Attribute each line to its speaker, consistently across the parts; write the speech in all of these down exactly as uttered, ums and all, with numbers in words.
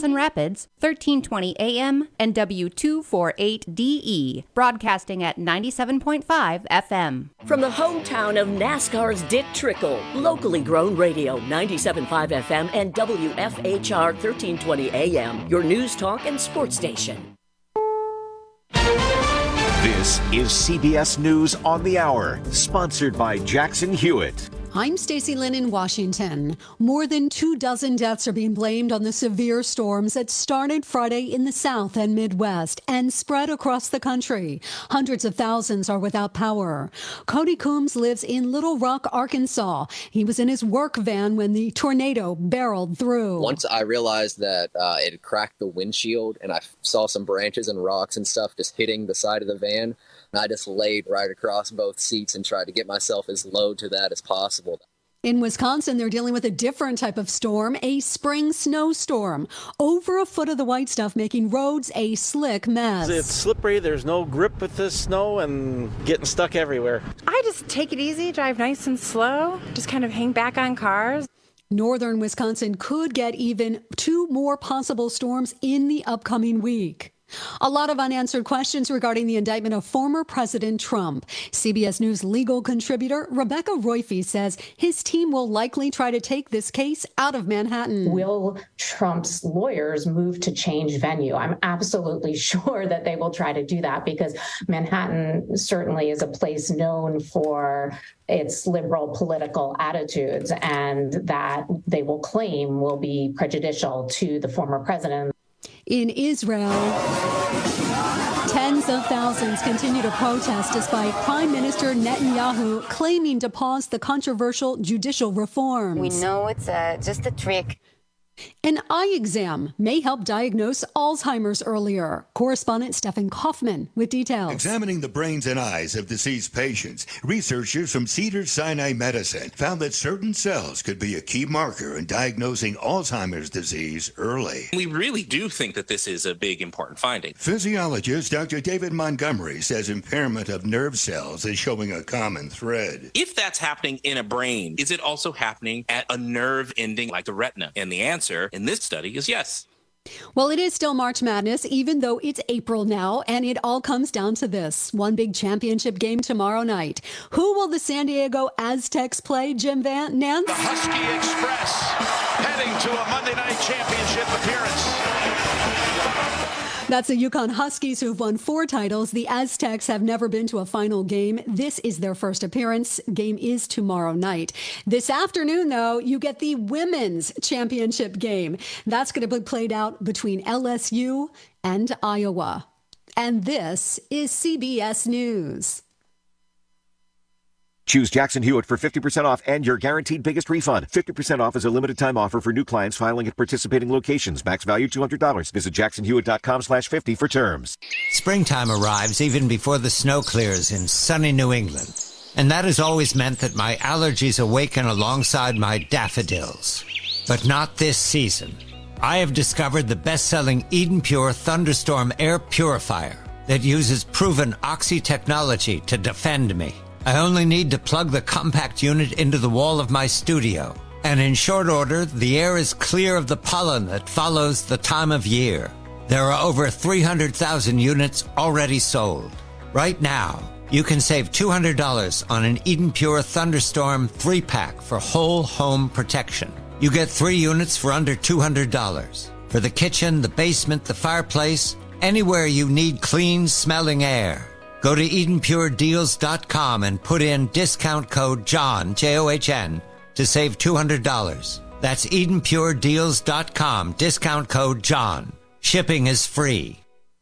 Speaker 1: Johnson Rapids, thirteen twenty A M and W two forty-eight D E, broadcasting at ninety-seven point five F M.
Speaker 2: From the hometown of NASCAR's Dick Trickle, locally grown radio, ninety-seven point five F M and W F H R thirteen twenty A M, your news, talk, and sports station.
Speaker 3: This is C B S News on the Hour, sponsored by Jackson Hewitt.
Speaker 4: I'm Stacey Lynn in Washington. More than two dozen deaths are being blamed on the severe storms that started Friday in the South and Midwest and spread across the country. Hundreds of thousands are without power. Cody Coombs lives in Little Rock, Arkansas. He was in his work van when the tornado barreled through.
Speaker 5: Once I realized that uh, it had cracked the windshield and I saw some branches and rocks and stuff just hitting the side of the van, I just laid right across both seats and tried to get myself as low to that as possible.
Speaker 4: In Wisconsin, they're dealing with a different type of storm, a spring snowstorm. Over a foot of the white stuff making roads a slick mess.
Speaker 6: It's slippery, there's no grip with the snow, and getting stuck everywhere.
Speaker 7: I just take it easy, drive nice and slow, just kind of hang back on cars.
Speaker 4: Northern Wisconsin could get even two more possible storms in the upcoming week. A lot of unanswered questions regarding the indictment of former President Trump. C B S News legal contributor Rebecca Roife says his team will likely try to take this case out of Manhattan.
Speaker 8: Will Trump's lawyers move to change venue? I'm absolutely sure that they will try to do that because Manhattan certainly is a place known for its liberal political attitudes, and that they will claim will be prejudicial to the former president.
Speaker 4: In Israel, tens of thousands continue to protest despite Prime Minister Netanyahu claiming to pause the controversial judicial reforms.
Speaker 9: We know it's uh, just a trick.
Speaker 4: An eye exam may help diagnose Alzheimer's earlier. Correspondent Stephen Kaufman with details.
Speaker 10: Examining the brains and eyes of deceased patients, researchers from Cedars-Sinai Medicine found that certain cells could be a key marker in diagnosing Alzheimer's disease early.
Speaker 11: We really do think that this is a big, important finding.
Speaker 10: Physiologist Doctor David Montgomery says impairment of nerve cells is showing a common thread.
Speaker 11: If that's happening in a brain, is it also happening at a nerve ending like the retina? And the answer in this study is yes.
Speaker 4: Well, it is still March Madness, even though it's April now, and it all comes down to this. One big championship game tomorrow night. Who will the San Diego Aztecs play, Jim Van Nance?
Speaker 12: The Husky Express heading to a Monday night championship appearance.
Speaker 4: That's the Yukon Huskies, who've won four titles. The Aztecs have never been to a final game. This is their first appearance. Game is tomorrow night. This afternoon, though, you get the women's championship game. That's going to be played out between L S U and Iowa. And this is C B S News.
Speaker 3: Choose Jackson Hewitt for fifty percent off and your guaranteed biggest refund. fifty percent off is a limited time offer for new clients filing at participating locations. Max value two hundred dollars. Visit jackson hewitt dot com slash fifty for terms.
Speaker 13: Springtime arrives even before the snow clears in sunny New England. And that has always meant that my allergies awaken alongside my daffodils. But not this season. I have discovered the best-selling Eden Pure Thunderstorm Air Purifier that uses proven Oxy technology to defend me. I only need to plug the compact unit into the wall of my studio, and in short order, the air is clear of the pollen that follows the time of year. There are over three hundred thousand units already sold. Right now, you can save two hundred dollars on an Eden Pure Thunderstorm three pack for whole home protection. You get three units for under two hundred dollars. For the kitchen, the basement, the fireplace, anywhere you need clean smelling air. Go to eden pure deals dot com and put in discount code JOHN, J O H N, to save two hundred dollars. That's eden pure deals dot com, discount code JOHN. Shipping is free.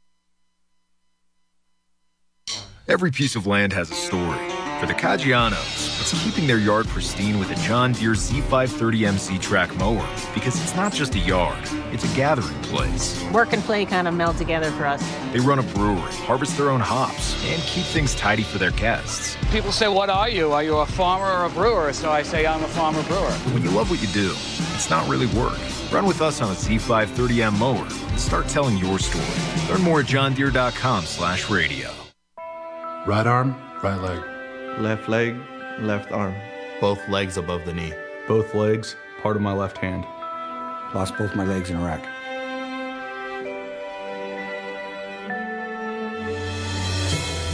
Speaker 14: Every piece of land has a story. For the Caggianos, it's keeping their yard pristine with a John Deere Z five thirty M C track mower. Because it's not just a yard, it's a gathering place.
Speaker 15: Work and play kind of meld together for us.
Speaker 14: They run a brewery, harvest their own hops, and keep things tidy for their guests.
Speaker 16: People say, what are you? Are you a farmer or a brewer? So I say, I'm a farmer brewer.
Speaker 14: When you love what you do, it's not really work. Run with us on a Z five thirty M mower and start telling your story. Learn more at john deere dot com slash radio.
Speaker 17: Right arm, right leg.
Speaker 18: Left leg, left arm.
Speaker 19: Both legs above the knee.
Speaker 18: Both legs, part of my left hand.
Speaker 20: Lost both my legs in Iraq.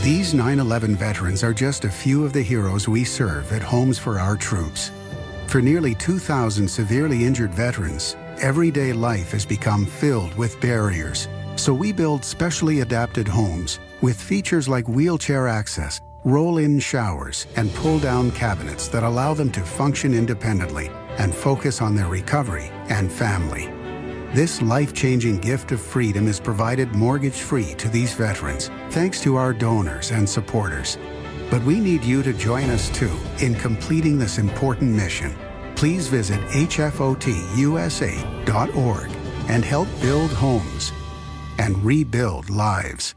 Speaker 19: These nine eleven veterans are just a few of the heroes we serve at Homes for Our Troops. For nearly two thousand severely injured veterans, everyday life has become filled with barriers. So we build specially adapted homes with features like wheelchair access, roll-in showers, and pull-down cabinets that allow them to function independently and focus on their recovery and family. This life-changing gift of freedom is provided mortgage-free to these veterans, thanks to our donors and supporters. But we need you to join us, too, in completing this important mission. Please visit H F O T U S A dot org and help build homes and rebuild lives.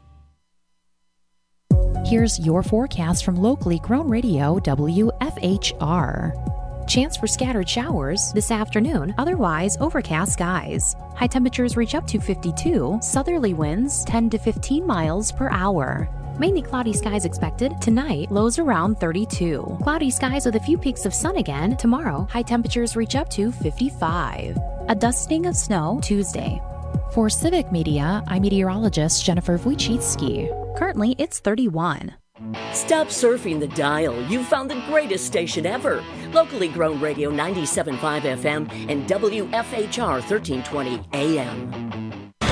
Speaker 20: Here's your forecast from locally grown radio W F H R. Chance for scattered showers this afternoon, otherwise overcast skies. High temperatures reach up to fifty-two, southerly winds ten to fifteen miles per hour. Mainly cloudy skies expected. Tonight, lows around thirty-two. Cloudy skies with a few peaks of sun again. Tomorrow, high temperatures reach up to fifty-five. A dusting of snow Tuesday. For Civic Media, I'm meteorologist Jennifer Wojcicki. Currently, it's thirty-one.
Speaker 2: Stop surfing the dial. You've found the greatest station ever. Locally grown radio ninety-seven point five F M and W F H R thirteen twenty A M.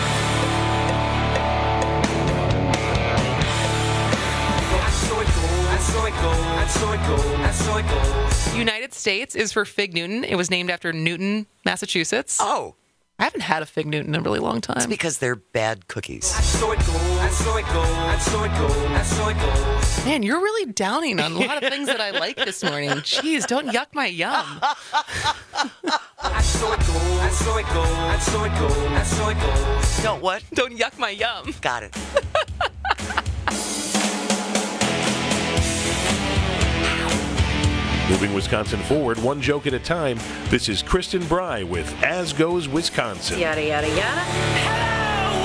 Speaker 21: United States is for Fig Newton. It was named after Newton, Massachusetts.
Speaker 22: Oh.
Speaker 21: I haven't had a Fig Newton in a really long time.
Speaker 22: It's because they're bad cookies.
Speaker 21: Man, you're really downing on a lot of things that I like this morning. Jeez, don't yuck my yum.
Speaker 22: Don't what?
Speaker 21: Don't yuck my yum.
Speaker 22: Got it.
Speaker 23: Moving Wisconsin forward, one joke at a time. This is Kristen Bry with As Goes Wisconsin.
Speaker 24: Yada, yada, yada.
Speaker 21: Hello,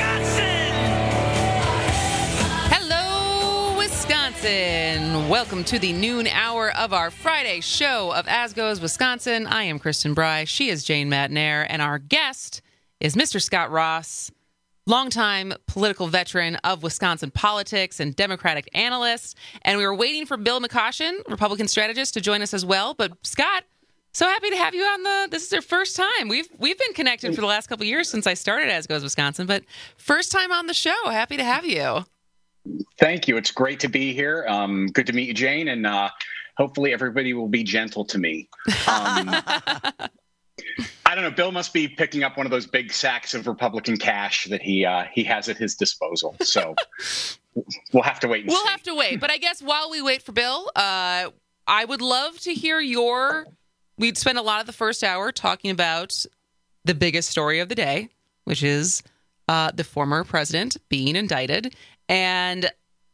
Speaker 21: Wisconsin! Hello, Wisconsin! Welcome to the noon hour of our Friday show of As Goes Wisconsin. I am Kristen Bry. She is Jane Matnair. And our guest is Mister Scott Ross, longtime political veteran of Wisconsin politics and Democratic analyst. And we were waiting for Bill McCoshen, Republican strategist, to join us as well. But Scott, so happy to have you on the, this is your first time. We've we've been connected for the last couple of years since I started As Goes Wisconsin, but first time on the show. Happy to have you.
Speaker 25: Thank you. It's great to be here. Um, good to meet you, Jane. And uh, hopefully everybody will be gentle to me. Um, I don't know. Bill must be picking up one of those big sacks of Republican cash that he uh, he has at his disposal. So we'll have to wait and
Speaker 21: we'll
Speaker 25: see.
Speaker 21: have to wait. But I guess while we wait for Bill, uh, I would love to hear your... We'd spent a lot of the first hour talking about the biggest story of the day, which is uh, the former president being indicted. And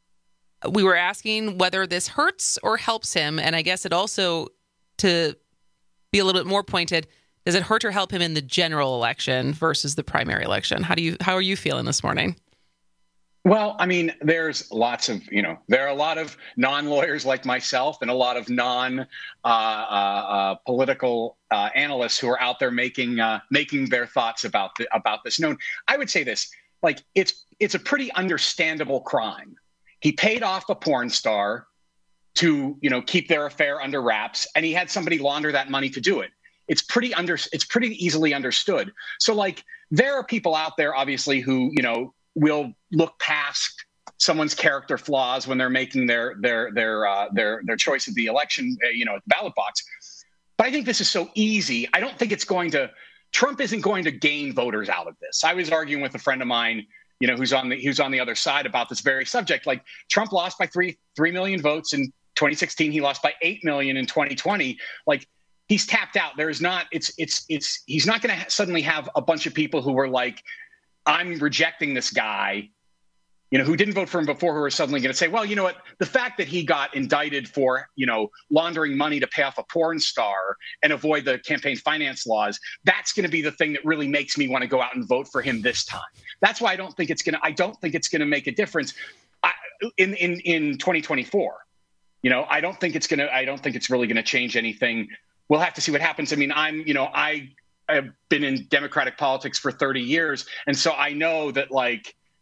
Speaker 21: we were asking whether this hurts or helps him. And I guess it also, to be a little bit more pointed, does it hurt or help him in the general election versus the primary election? How do you how are you feeling this morning?
Speaker 25: Well, I mean, there's lots of, you know, there are a lot of non-lawyers like myself and a lot of non uh, uh, uh, political uh, analysts who are out there making uh, making their thoughts about the, about this known. I would say this, like, it's it's a pretty understandable crime. He paid off a porn star to, you know, keep their affair under wraps, and he had somebody launder that money to do it. It's pretty under it's pretty easily understood. So, like, there are people out there, obviously, who, you know, will look past someone's character flaws when they're making their their their uh, their their choice of the election, uh, you know, ballot box. But I think this is so easy. I don't think it's going to. Trump isn't going to gain voters out of this. I was arguing with a friend of mine, you know, who's on the who's on the other side about this very subject. Like, Trump lost by three three million votes in twenty sixteen. He lost by eight million in twenty twenty. Like, he's tapped out. There's not. It's it's it's. He's not going to ha- suddenly have a bunch of people who were like, I'm rejecting this guy, you know, who didn't vote for him before, who are suddenly going to say, well, you know what, the fact that he got indicted for, you know, laundering money to pay off a porn star and avoid the campaign finance laws, that's going to be the thing that really makes me want to go out and vote for him this time. That's why I don't think it's going to, I don't think it's going to make a difference I, in, in, in twenty twenty-four. You know, I don't think it's going to, I don't think it's really going to change anything. We'll have to see what happens. I mean, I'm, you know, I, I've been in Democratic politics for thirty years. And so I know that, like,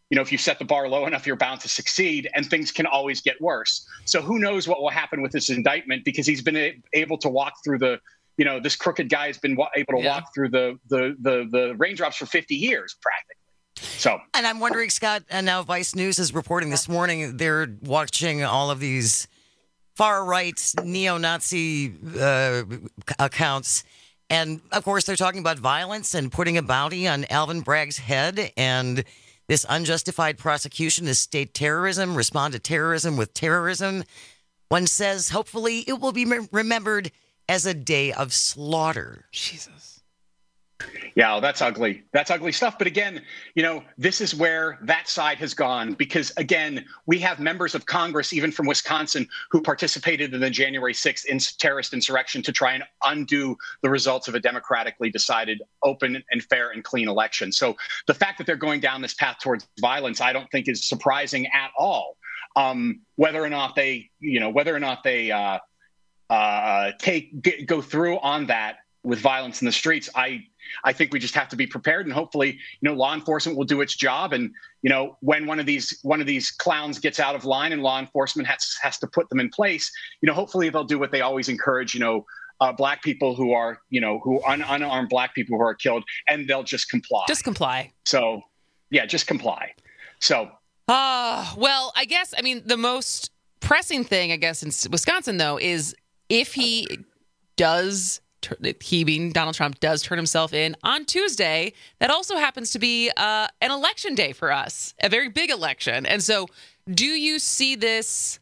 Speaker 25: you know, if you set the bar low enough, you're bound to succeed, and things can always get worse. So who knows what will happen with this indictment, because he's been a- able to walk through the, you know, this crooked guy has been wa- able to yeah. walk through the, the, the, the raindrops for fifty years, practically. So,
Speaker 1: and I'm wondering, Scott, and now Vice News is reporting this morning, they're watching all of these far-right neo-Nazi uh, accounts. And, of course, they're talking about violence and putting a bounty on Alvin Bragg's head and this unjustified prosecution is state terrorism, respond to terrorism with terrorism. One says, hopefully, it will be remembered as a day of slaughter.
Speaker 21: Jesus.
Speaker 25: Yeah, that's ugly. That's ugly stuff. But again, you know, this is where that side has gone, because, again, we have members of Congress, even from Wisconsin, who participated in the January sixth in- terrorist insurrection to try and undo the results of a democratically decided, open and fair and clean election. So the fact that they're going down this path towards violence, I don't think is surprising at all. Um, whether or not they, you know, whether or not they uh, uh, take g- go through on that with violence in the streets, I I think we just have to be prepared, and hopefully, you know, law enforcement will do its job. And, you know, when one of these one of these clowns gets out of line and law enforcement has has to put them in place, you know, hopefully they'll do what they always encourage, you know, uh, black people who are, you know, who un- unarmed black people who are killed, and they'll just comply.
Speaker 21: Just comply.
Speaker 25: So, yeah, just comply. So,
Speaker 21: uh, well, I guess, I mean, the most pressing thing, I guess, in Wisconsin, though, is if he does he being Donald Trump does turn himself in on Tuesday, that also happens to be uh, an election day for us, a very big election. And so do you see this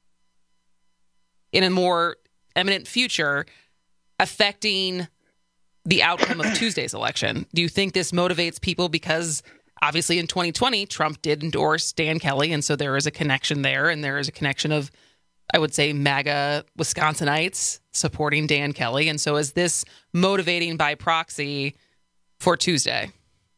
Speaker 21: in a more imminent future affecting the outcome of Tuesday's election? Do you think this motivates people? Because obviously in twenty twenty, Trump did endorse Dan Kelly, and so there is a connection there, and there is a connection of, I would say, MAGA Wisconsinites supporting Dan Kelly. And so is this motivating by proxy for Tuesday?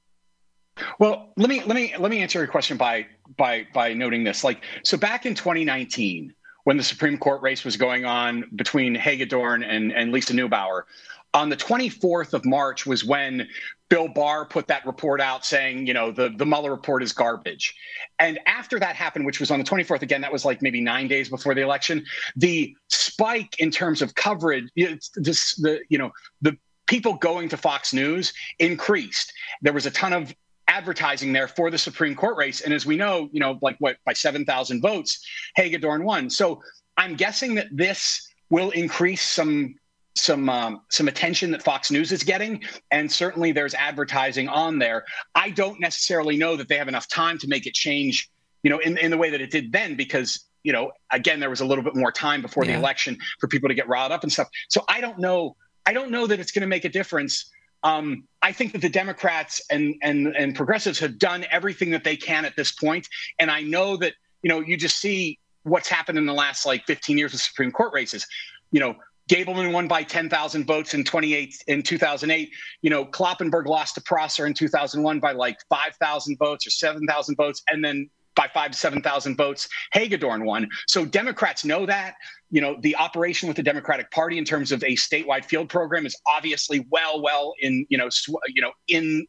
Speaker 25: Well, let me let me let me answer your question by by by noting this. Like, so back in twenty nineteen, when the Supreme Court race was going on between Hagedorn and, and Lisa Neubauer, on the twenty-fourth of March was when Bill Barr put that report out saying, you know, the, the Mueller report is garbage. And after that happened, which was on the twenty-fourth, again, that was like maybe nine days before the election, the spike in terms of coverage, it's this, the, you know, the people going to Fox News increased. There was a ton of advertising there for the Supreme Court race. And as we know, you know, like what, by seven thousand votes, Hagedorn won. So I'm guessing that this will increase some some um, some attention that Fox News is getting, and certainly there's advertising on there. I don't necessarily know that they have enough time to make it change, you know, in, in the way that it did then, because, you know, again, there was a little bit more time before yeah. the election for people to get riled up and stuff. So I don't know. I don't know that it's going to make a difference. Um, I think that the Democrats and and and progressives have done everything that they can at this point, and I know that, you know, you just see what's happened in the last like fifteen years of Supreme Court races. You know, Gableman won by ten thousand votes in twenty-eight in two thousand eight. You know, Kloppenberg lost to Prosser in two thousand one by like five thousand votes or seven thousand votes, and then by five to seven thousand votes, Hagedorn won. So Democrats know that. You know, the operation with the Democratic Party in terms of a statewide field program is obviously well, well in you know, sw- you know, in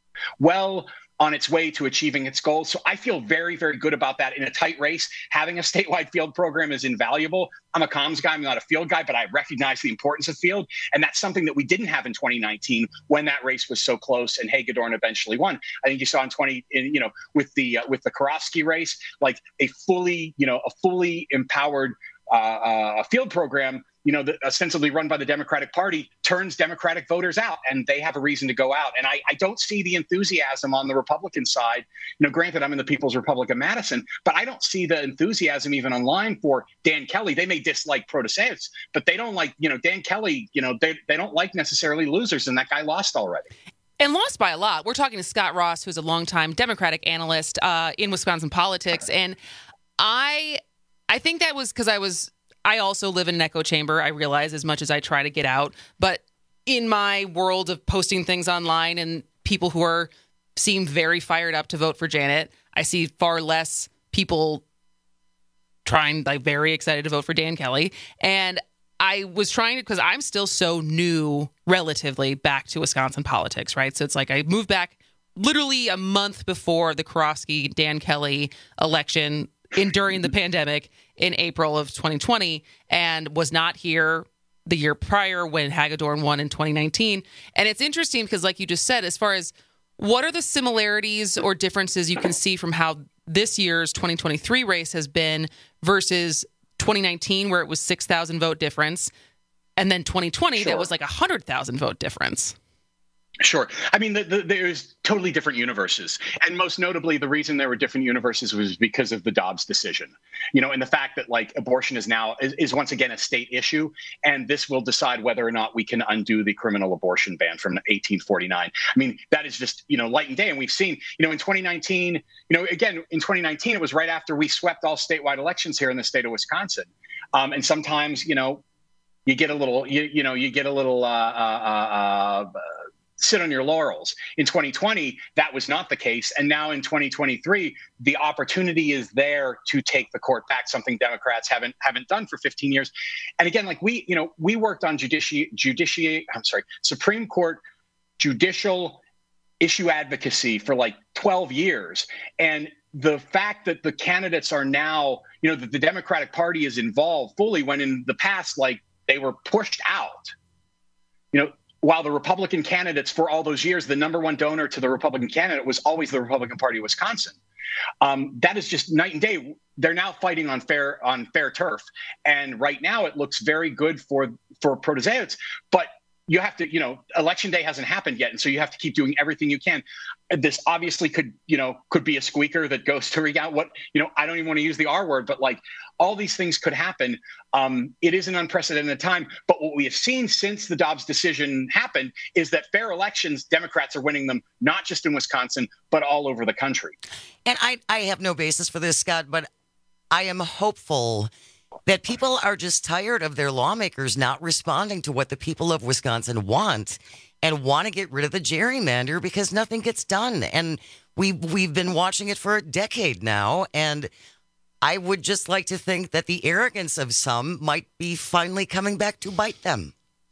Speaker 25: well. on its way to achieving its goals. So I feel very, very good about that. In a tight race, having a statewide field program is invaluable. I'm a comms guy, I'm not a field guy, but I recognize the importance of field. And that's something that we didn't have in twenty nineteen when that race was so close and Hagedorn eventually won. I think you saw in twenty, in, you know, with the uh, with the Karofsky race, like a fully, you know, a fully empowered uh, uh, field program, you know, that ostensibly run by the Democratic Party, turns Democratic voters out, and they have a reason to go out. And I, I don't see the enthusiasm on the Republican side. You know, granted, I'm in the People's Republic of Madison, but I don't see the enthusiasm even online for Dan Kelly. They may dislike Protasevich, but they don't like, you know, Dan Kelly, you know, they, they don't like necessarily losers, and that guy lost already.
Speaker 21: And lost by a lot. We're talking to Scott Ross, who's a longtime Democratic analyst uh, in Wisconsin politics. And I, I think that was because I was I also live in an echo chamber, I realize, as much as I try to get out. But in my world of posting things online and people who are seem very fired up to vote for Janet, I see far less people trying, like, very excited to vote for Dan Kelly. And I was trying to, because I'm still so new, relatively, back to Wisconsin politics, right? So it's like I moved back literally a month before the Karofsky, Dan Kelly election in during the pandemic in April of twenty twenty, and was not here the year prior when Hagedorn won in twenty nineteen. And it's interesting because, like you just said, as far as what are the similarities or differences you can see from how this year's twenty twenty-three race has been versus twenty nineteen, where it was six thousand vote difference, and then twenty twenty, sure, that was like a one hundred thousand vote difference?
Speaker 25: Sure. I mean, the, the, there's totally different universes. And most notably, the reason there were different universes was because of the Dobbs decision. You know, and the fact that, like, abortion is now is, is once again a state issue. And this will decide whether or not we can undo the criminal abortion ban from eighteen forty-nine. I mean, that is just, you know, light and day. And we've seen, you know, in twenty nineteen, you know, again, in twenty nineteen, it was right after we swept all statewide elections here in the state of Wisconsin. Um, and sometimes, you know, you get a little, you, you know, you get a little, uh, uh, uh, sit on your laurels. In twenty twenty, that was not the case. And now in twenty twenty-three, the opportunity is there to take the court back, something Democrats haven't haven't done for fifteen years. And again, like we, you know, we worked on judici- judici- I'm sorry, Supreme Court judicial issue advocacy for like twelve years. And the fact that the candidates are now, you know, that the Democratic Party is involved fully, when in the past, like, they were pushed out, you know, while the Republican candidates for all those years, the number one donor to the Republican candidate was always the Republican Party of Wisconsin. Um, that is just night and day. They're now fighting on fair on fair turf. And right now it looks very good for, for protozoates. But you have to, you know, election day hasn't happened yet. And so you have to keep doing everything you can. This obviously could, you know, could be a squeaker that goes to rig out what, you know, I don't even want to use the R word, but like all these things could happen. Um, it is an unprecedented time. But what we have seen since the Dobbs decision happened is that fair elections, Democrats are winning them, not just in Wisconsin, but all over the country.
Speaker 1: And I, I have no basis for this, Scott, but I am hopeful that people are just tired of their lawmakers not responding to what the people of Wisconsin want and want to get rid of the gerrymander because nothing gets done. And we, we've been watching it for a decade now. And I would just like to think that the arrogance of some might be finally coming back to bite them.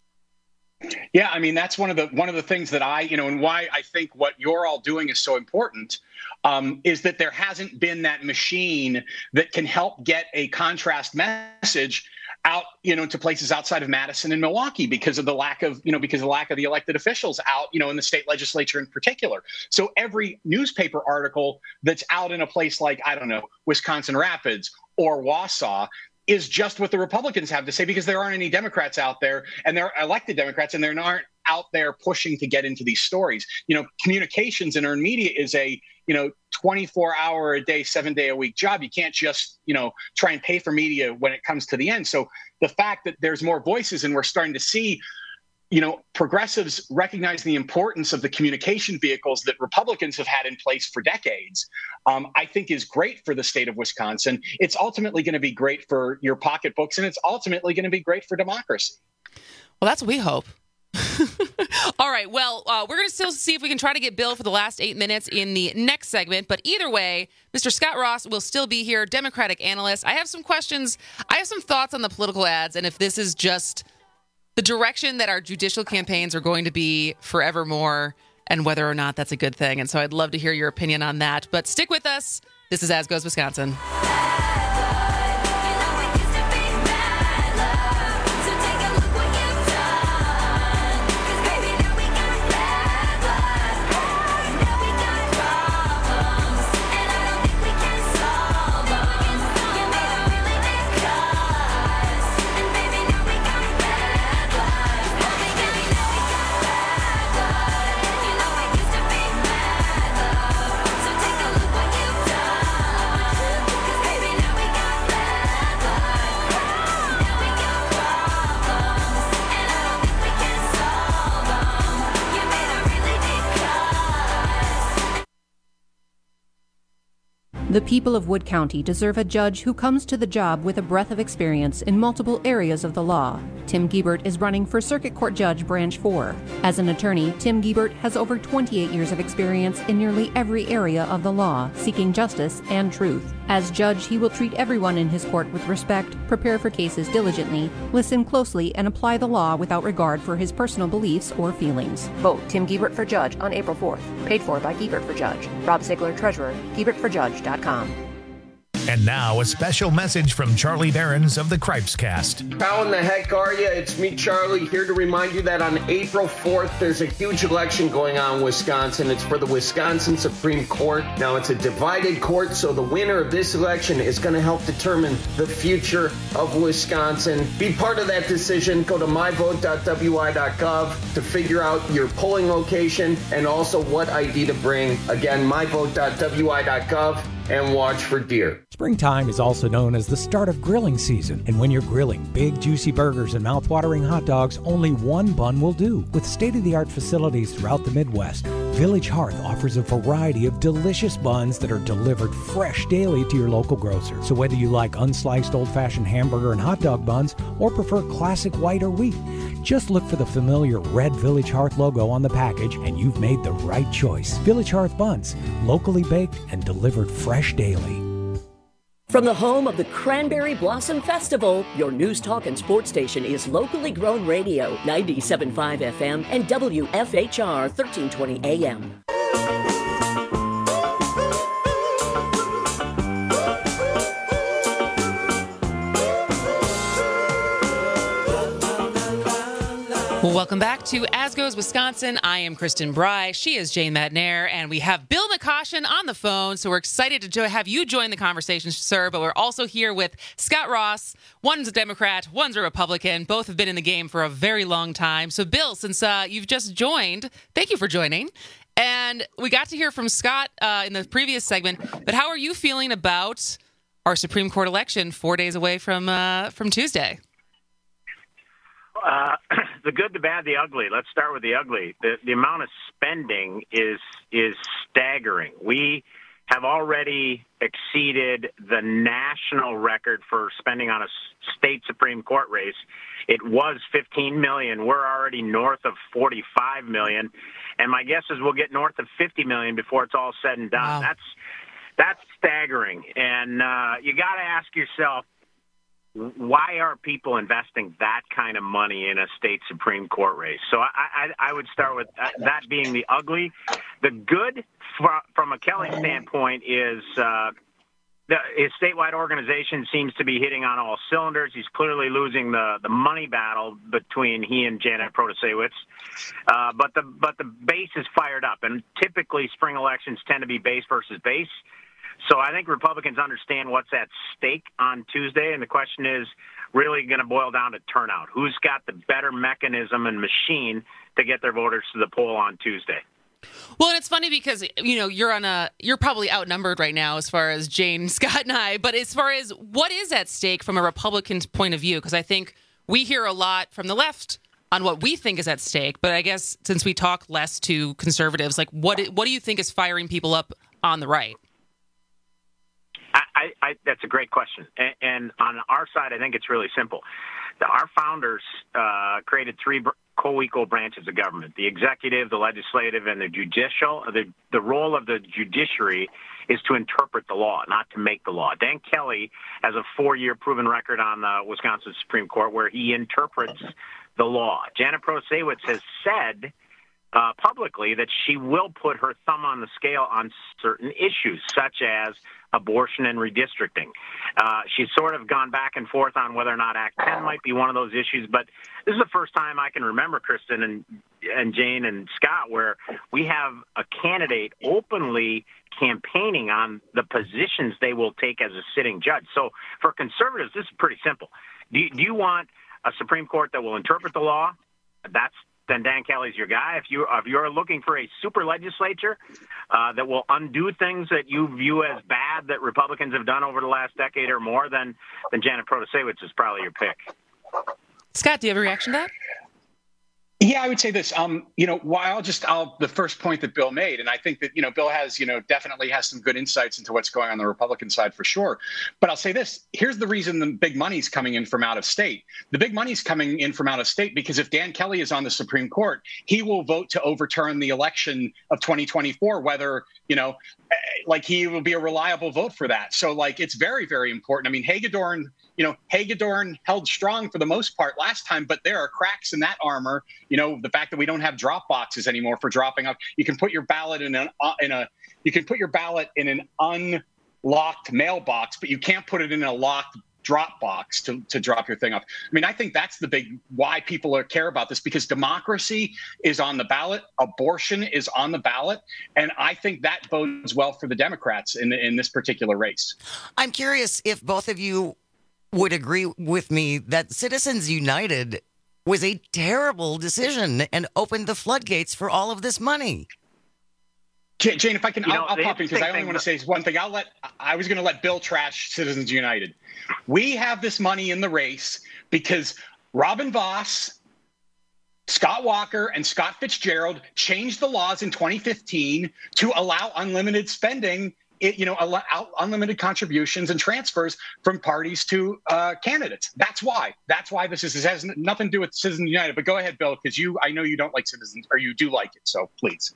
Speaker 25: Yeah, I mean, that's one of the one of the things that I, you know, and why I think what you're all doing is so important um, is that there hasn't been that machine that can help get a contrast message out, you know, to places outside of Madison and Milwaukee because of the lack of, you know, because of the lack of the elected officials out, you know, in the state legislature in particular. So every newspaper article that's out in a place like, I don't know, Wisconsin Rapids or Wausau is just what the Republicans have to say because there aren't any Democrats out there and they're elected Democrats and they're not out there pushing to get into these stories. You know, communications and earned media is a, you know, twenty-four hour a day, seven day a week job. You can't just, you know, try and pay for media when it comes to the end. So the fact that there's more voices and we're starting to see, you know, progressives recognize the importance of the communication vehicles that Republicans have had in place for decades, um, I think is great for the state of Wisconsin. It's ultimately going to be great for your pocketbooks, and it's ultimately going to be great for democracy.
Speaker 21: Well, that's what we hope. All right. Well, uh, we're going to still see if we can try to get Bill for the last eight minutes in the next segment. But either way, Mister Scott Ross will still be here, Democratic analyst. I have some questions. I have some thoughts on the political ads and if this is just the direction that our judicial campaigns are going to be forevermore and whether or not that's a good thing. And so I'd love to hear your opinion on that. But stick with us. This is As Goes Wisconsin.
Speaker 5: The people of Wood County deserve a judge who comes to the job with a breadth of experience in multiple areas of the law. Tim Giebert is running for Circuit Court Judge Branch four. As an attorney, Tim Giebert has over twenty-eight years of experience in nearly every area of the law, seeking justice and truth. As judge, he will treat everyone in his court with respect, prepare for cases diligently, listen closely, and apply the law without regard for his personal beliefs or feelings.
Speaker 6: Vote Tim Giebert for judge on April fourth. Paid for by Giebert for Judge. Rob Sigler, Treasurer, Giebert for Judge dot com.
Speaker 7: And now, a special message from Charlie Behrens of the Cripes Cast.
Speaker 8: How in the heck are you? It's me, Charlie, here to remind you that on April fourth, there's a huge election going on in Wisconsin. It's for the Wisconsin Supreme Court. Now, it's a divided court, so the winner of this election is going to help determine the future of Wisconsin. Be part of that decision. Go to my vote dot w i dot gov to figure out your polling location and also what I D to bring. Again, my vote dot w i dot gov. And watch for deer.
Speaker 9: Springtime is also known as the start of grilling season. And when you're grilling big, juicy burgers and mouth-watering hot dogs, only one bun will do. With state-of-the-art facilities throughout the Midwest, Village Hearth offers a variety of delicious buns that are delivered fresh daily to your local grocer. So whether you like unsliced old-fashioned hamburger and hot dog buns or prefer classic white or wheat, just look for the familiar red Village Hearth logo on the package and you've made the right choice. Village Hearth buns, locally baked and delivered fresh daily.
Speaker 2: From the home of the Cranberry Blossom Festival, your news talk and sports station is locally grown radio, ninety-seven point five F M and W F H R thirteen twenty A M.
Speaker 21: Welcome back to As Goes Wisconsin. I am Kristen Bry. She is Jane Madnair, and we have Bill McCoshen on the phone. So we're excited to jo- have you join the conversation, sir. But we're also here with Scott Ross. One's a Democrat, one's a Republican. Both have been in the game for a very long time. So, Bill, since uh, you've just joined, thank you for joining. And we got to hear from Scott uh, in the previous segment. But how are you feeling about our Supreme Court election four days away from uh, from Tuesday?
Speaker 24: Uh, the good, the bad, the ugly. Let's start with the ugly. The, the amount of spending is is staggering. We have already exceeded the national record for spending on a state Supreme Court race. It was fifteen million dollars. We're already north of forty-five million dollars. And my guess is we'll get north of fifty million dollars before it's all said and done. Wow. That's that's staggering. And uh, you got to ask yourself, why are people investing that kind of money in a state Supreme Court race? So I, I, I would start with that being the ugly. The good, from a Kelly standpoint, is uh, the, his statewide organization seems to be hitting on all cylinders. He's clearly losing the, the money battle between he and Janet Protasiewicz. Uh, but the but the base is fired up, and typically spring elections tend to be base versus base. So I think Republicans understand what's at stake on Tuesday, and the question is really going to boil down to turnout. Who's got the better mechanism and machine to get their voters to the poll on Tuesday?
Speaker 21: Well, and it's funny because, you know, you're on a you're probably outnumbered right now as far as Jane, Scott, and I. But as far as what is at stake from a Republican's point of view, because I think we hear a lot from the left on what we think is at stake. But I guess since we talk less to conservatives, like what what do you think is firing people up on the right?
Speaker 24: I, I, that's a great question. And, and on our side, I think it's really simple. The, our founders uh, created three br- co-equal branches of government, the executive, the legislative, and the judicial. The, the role of the judiciary is to interpret the law, not to make the law. Dan Kelly has a four-year proven record on the Wisconsin Supreme Court where he interprets the law. Janet Protasiewicz has said uh, publicly that she will put her thumb on the scale on certain issues, such as abortion and redistricting. Uh, she's sort of gone back and forth on whether or not Act ten might be one of those issues, but this is the first time I can remember, Kristen and, and Jane and Scott, where we have a candidate openly campaigning on the positions they will take as a sitting judge. So for conservatives, this is pretty simple. Do you, do you want a Supreme Court that will interpret the law? That's then Dan Kelly's your guy. If you if you're looking for a super legislature uh, that will undo things that you view as bad that Republicans have done over the last decade or more, then then Janet Protasiewicz is probably your pick.
Speaker 21: Scott, do you have a reaction to that?
Speaker 25: Yeah, I would say this. Um, you know, while just I'll the first point that Bill made, and I think that you know Bill has you know definitely has some good insights into what's going on, on the Republican side for sure. But I'll say this: here's the reason the big money's coming in from out of state. The big money's coming in from out of state because if Dan Kelly is on the Supreme Court, he will vote to overturn the election of twenty twenty-four. Whether you know, like he will be a reliable vote for that. So like it's very, very important. I mean, Hagedorn, you know, Hagedorn held strong for the most part last time, but there are cracks in that armor. You know, the fact that we don't have drop boxes anymore for dropping off. You can put your ballot in an uh, in a you can put your ballot in an unlocked mailbox, but you can't put it in a locked drop box to, to drop your thing off. I mean, I think that's the big why people are, care about this, because democracy is on the ballot, abortion is on the ballot, and I think that bodes well for the Democrats in the, in this particular race.
Speaker 1: I'm curious if both of you would agree with me that Citizens United was a terrible decision and opened the floodgates for all of this money.
Speaker 25: Jane, if I can,
Speaker 24: You know,
Speaker 25: I'll, I'll
Speaker 24: the
Speaker 25: pop in because I only
Speaker 24: interesting
Speaker 25: want to
Speaker 24: thing-
Speaker 25: say one thing. I'll let. I was going to let Bill trash Citizens United. We have this money in the race because Robin Voss, Scott Walker, and Scott Fitzgerald changed the laws in twenty fifteen to allow unlimited spending. It, you know, allow unlimited contributions and transfers from parties to uh, candidates. That's why. That's why this is. This has nothing to do with Citizens United. But go ahead, Bill, because you. I know you don't like Citizens, or you do like it. So please.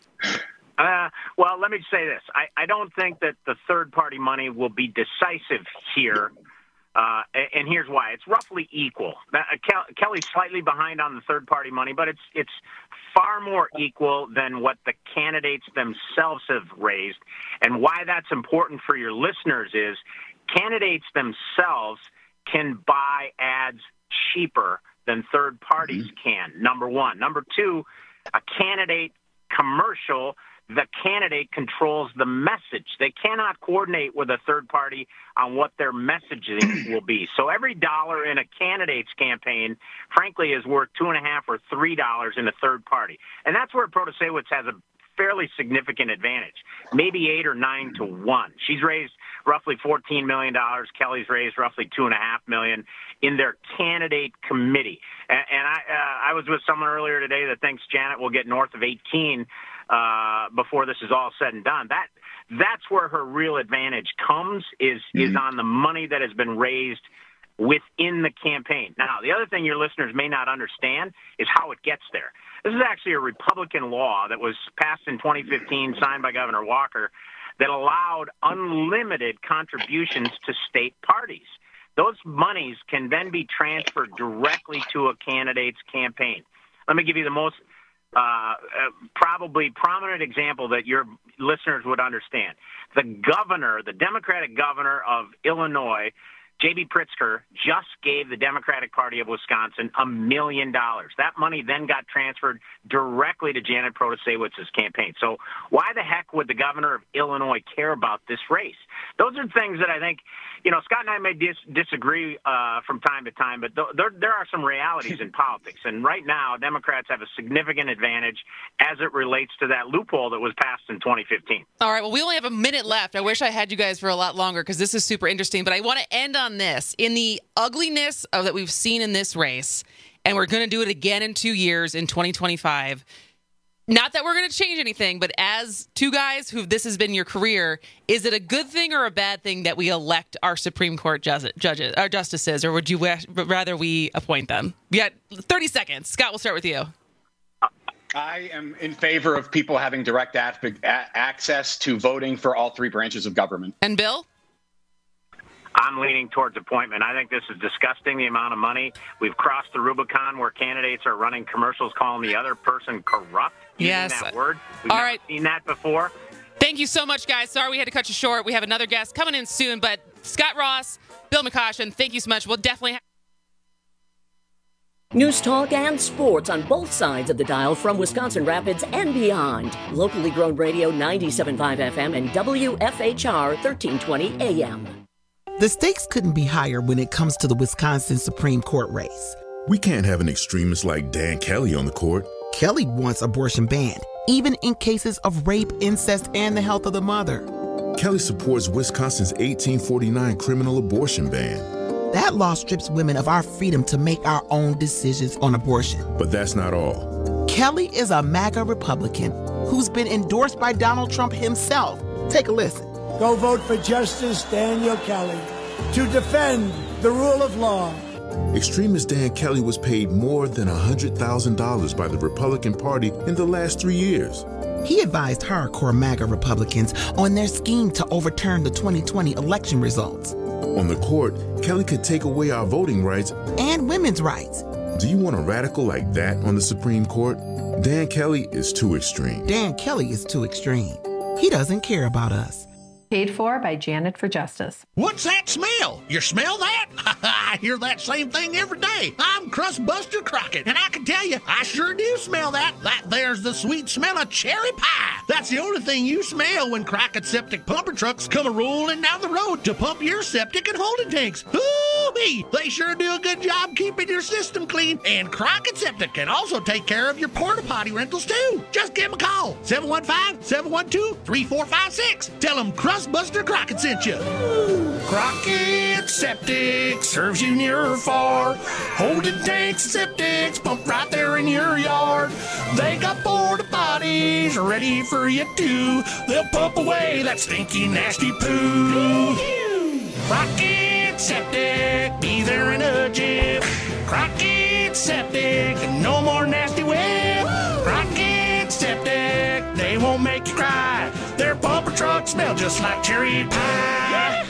Speaker 24: Uh, well, let me say this. I, I don't think that the third-party money will be decisive here, uh, and here's why. It's roughly equal. Now, Kel- Kelly's slightly behind on the third-party money, but it's it's far more equal than what the candidates themselves have raised. And why that's important for your listeners is candidates themselves can buy ads cheaper than third parties can, number one. Number two, a candidate commercial, the candidate controls the message. They cannot coordinate with a third party on what their messaging will be. So every dollar in a candidate's campaign, frankly, is worth two and a half or three dollars in a third party. And that's where Protasewicz has a fairly significant advantage, maybe eight or nine to one. She's raised roughly fourteen million dollars. Kelly's raised roughly two and a half million in their candidate committee. And, and I, uh, I was with someone earlier today that thinks Janet will get north of eighteen uh, before this is all said and done. That that's where her real advantage comes is mm-hmm. is on the money that has been raised within the campaign. Now, the other thing your listeners may not understand is how it gets there. This is actually a Republican law that was passed in twenty fifteen, signed by Governor Walker, that allowed unlimited contributions to state parties. Those monies can then be transferred directly to a candidate's campaign. Let me give you the most uh, uh, probably prominent example that your listeners would understand. The governor, the Democratic governor of Illinois, J B Pritzker, just gave the Democratic Party of Wisconsin a million dollars. That money then got transferred directly to Janet Protasewicz's campaign. So why the heck would the governor of Illinois care about this race? Those are things that I think, you know, Scott and I may dis- disagree uh, from time to time, but th- there, there are some realities in politics. And right now, Democrats have a significant advantage as it relates to that loophole that was passed in twenty fifteen.
Speaker 21: All right, well, we only have a minute left. I wish I had you guys for a lot longer because this is super interesting. But I want to end on this. In the ugliness of that we've seen in this race, and we're going to do it again in two years in twenty twenty-five, not that we're going to change anything, but as two guys who this has been your career, is it a good thing or a bad thing that we elect our Supreme Court judges, judges our justices, or would you rather we appoint them? We got thirty seconds. Scott, we'll start with you.
Speaker 25: I am in favor of people having direct a- access to voting for all three branches of government.
Speaker 21: And Bill?
Speaker 24: I'm leaning towards appointment. I think this is disgusting, the amount of money. We've crossed the Rubicon where candidates are running commercials calling the other person corrupt.
Speaker 21: Yes.
Speaker 24: Using that word. We've
Speaker 21: All
Speaker 24: never
Speaker 21: right.
Speaker 24: seen that before.
Speaker 21: Thank you so much, guys. Sorry we had to cut you short. We have another guest coming in soon, but Scott Ross, Bill McCoshen, thank you so much. We'll definitely have
Speaker 2: News talk and sports on both sides of the dial from Wisconsin Rapids and beyond. Locally grown radio ninety-seven point five F M and W F H R thirteen twenty A M.
Speaker 3: The stakes couldn't be higher when it comes to the Wisconsin Supreme Court race.
Speaker 4: We can't have an extremist like Dan Kelly on the court.
Speaker 3: Kelly wants abortion banned, even in cases of rape, incest, and the health of the mother.
Speaker 4: Kelly supports Wisconsin's eighteen forty-nine criminal abortion ban.
Speaker 3: That law strips women of our freedom to make our own decisions on abortion.
Speaker 4: But that's not all.
Speaker 3: Kelly is a MAGA Republican who's been endorsed by Donald Trump himself. Take a listen.
Speaker 10: Go vote for Justice Daniel Kelly to defend the rule of law.
Speaker 4: Extremist Dan Kelly was paid more than one hundred thousand dollars by the Republican Party in the last three years.
Speaker 3: He advised hardcore MAGA Republicans on their scheme to overturn the twenty twenty election results.
Speaker 4: On the court, Kelly could take away our voting rights
Speaker 3: and women's rights.
Speaker 4: Do you want a radical like that on the Supreme Court? Dan Kelly is too extreme.
Speaker 3: Dan Kelly is too extreme. He doesn't care about us.
Speaker 6: Paid for by Janet for Justice.
Speaker 11: What's that smell? You smell that? I hear that same thing every day. I'm Crustbuster Crockett, and I can tell you, I sure do smell that. That there's the sweet smell of cherry pie. That's the only thing you smell when Crockett septic pumper trucks come a-rolling down the road to pump your septic and holding tanks. Ooh-wee! They sure do a good job keeping your system clean, and Crockett Septic can also take care of your porta potty rentals too. Just give them a call, seven one five, seven one two, three four five six. Tell them Crustbuster Crockett sent you. Crockett Septic serves you near or far. Holding tanks and septics pump right there in your yard. They got porta potties ready for you too. They'll pump away that stinky, nasty poo. Crockett Septic, be there in a jiff. Crockett Septic, no more nasty whip. Crockett Septic, they won't make you cry. Their pumper trucks smell just like cherry pie.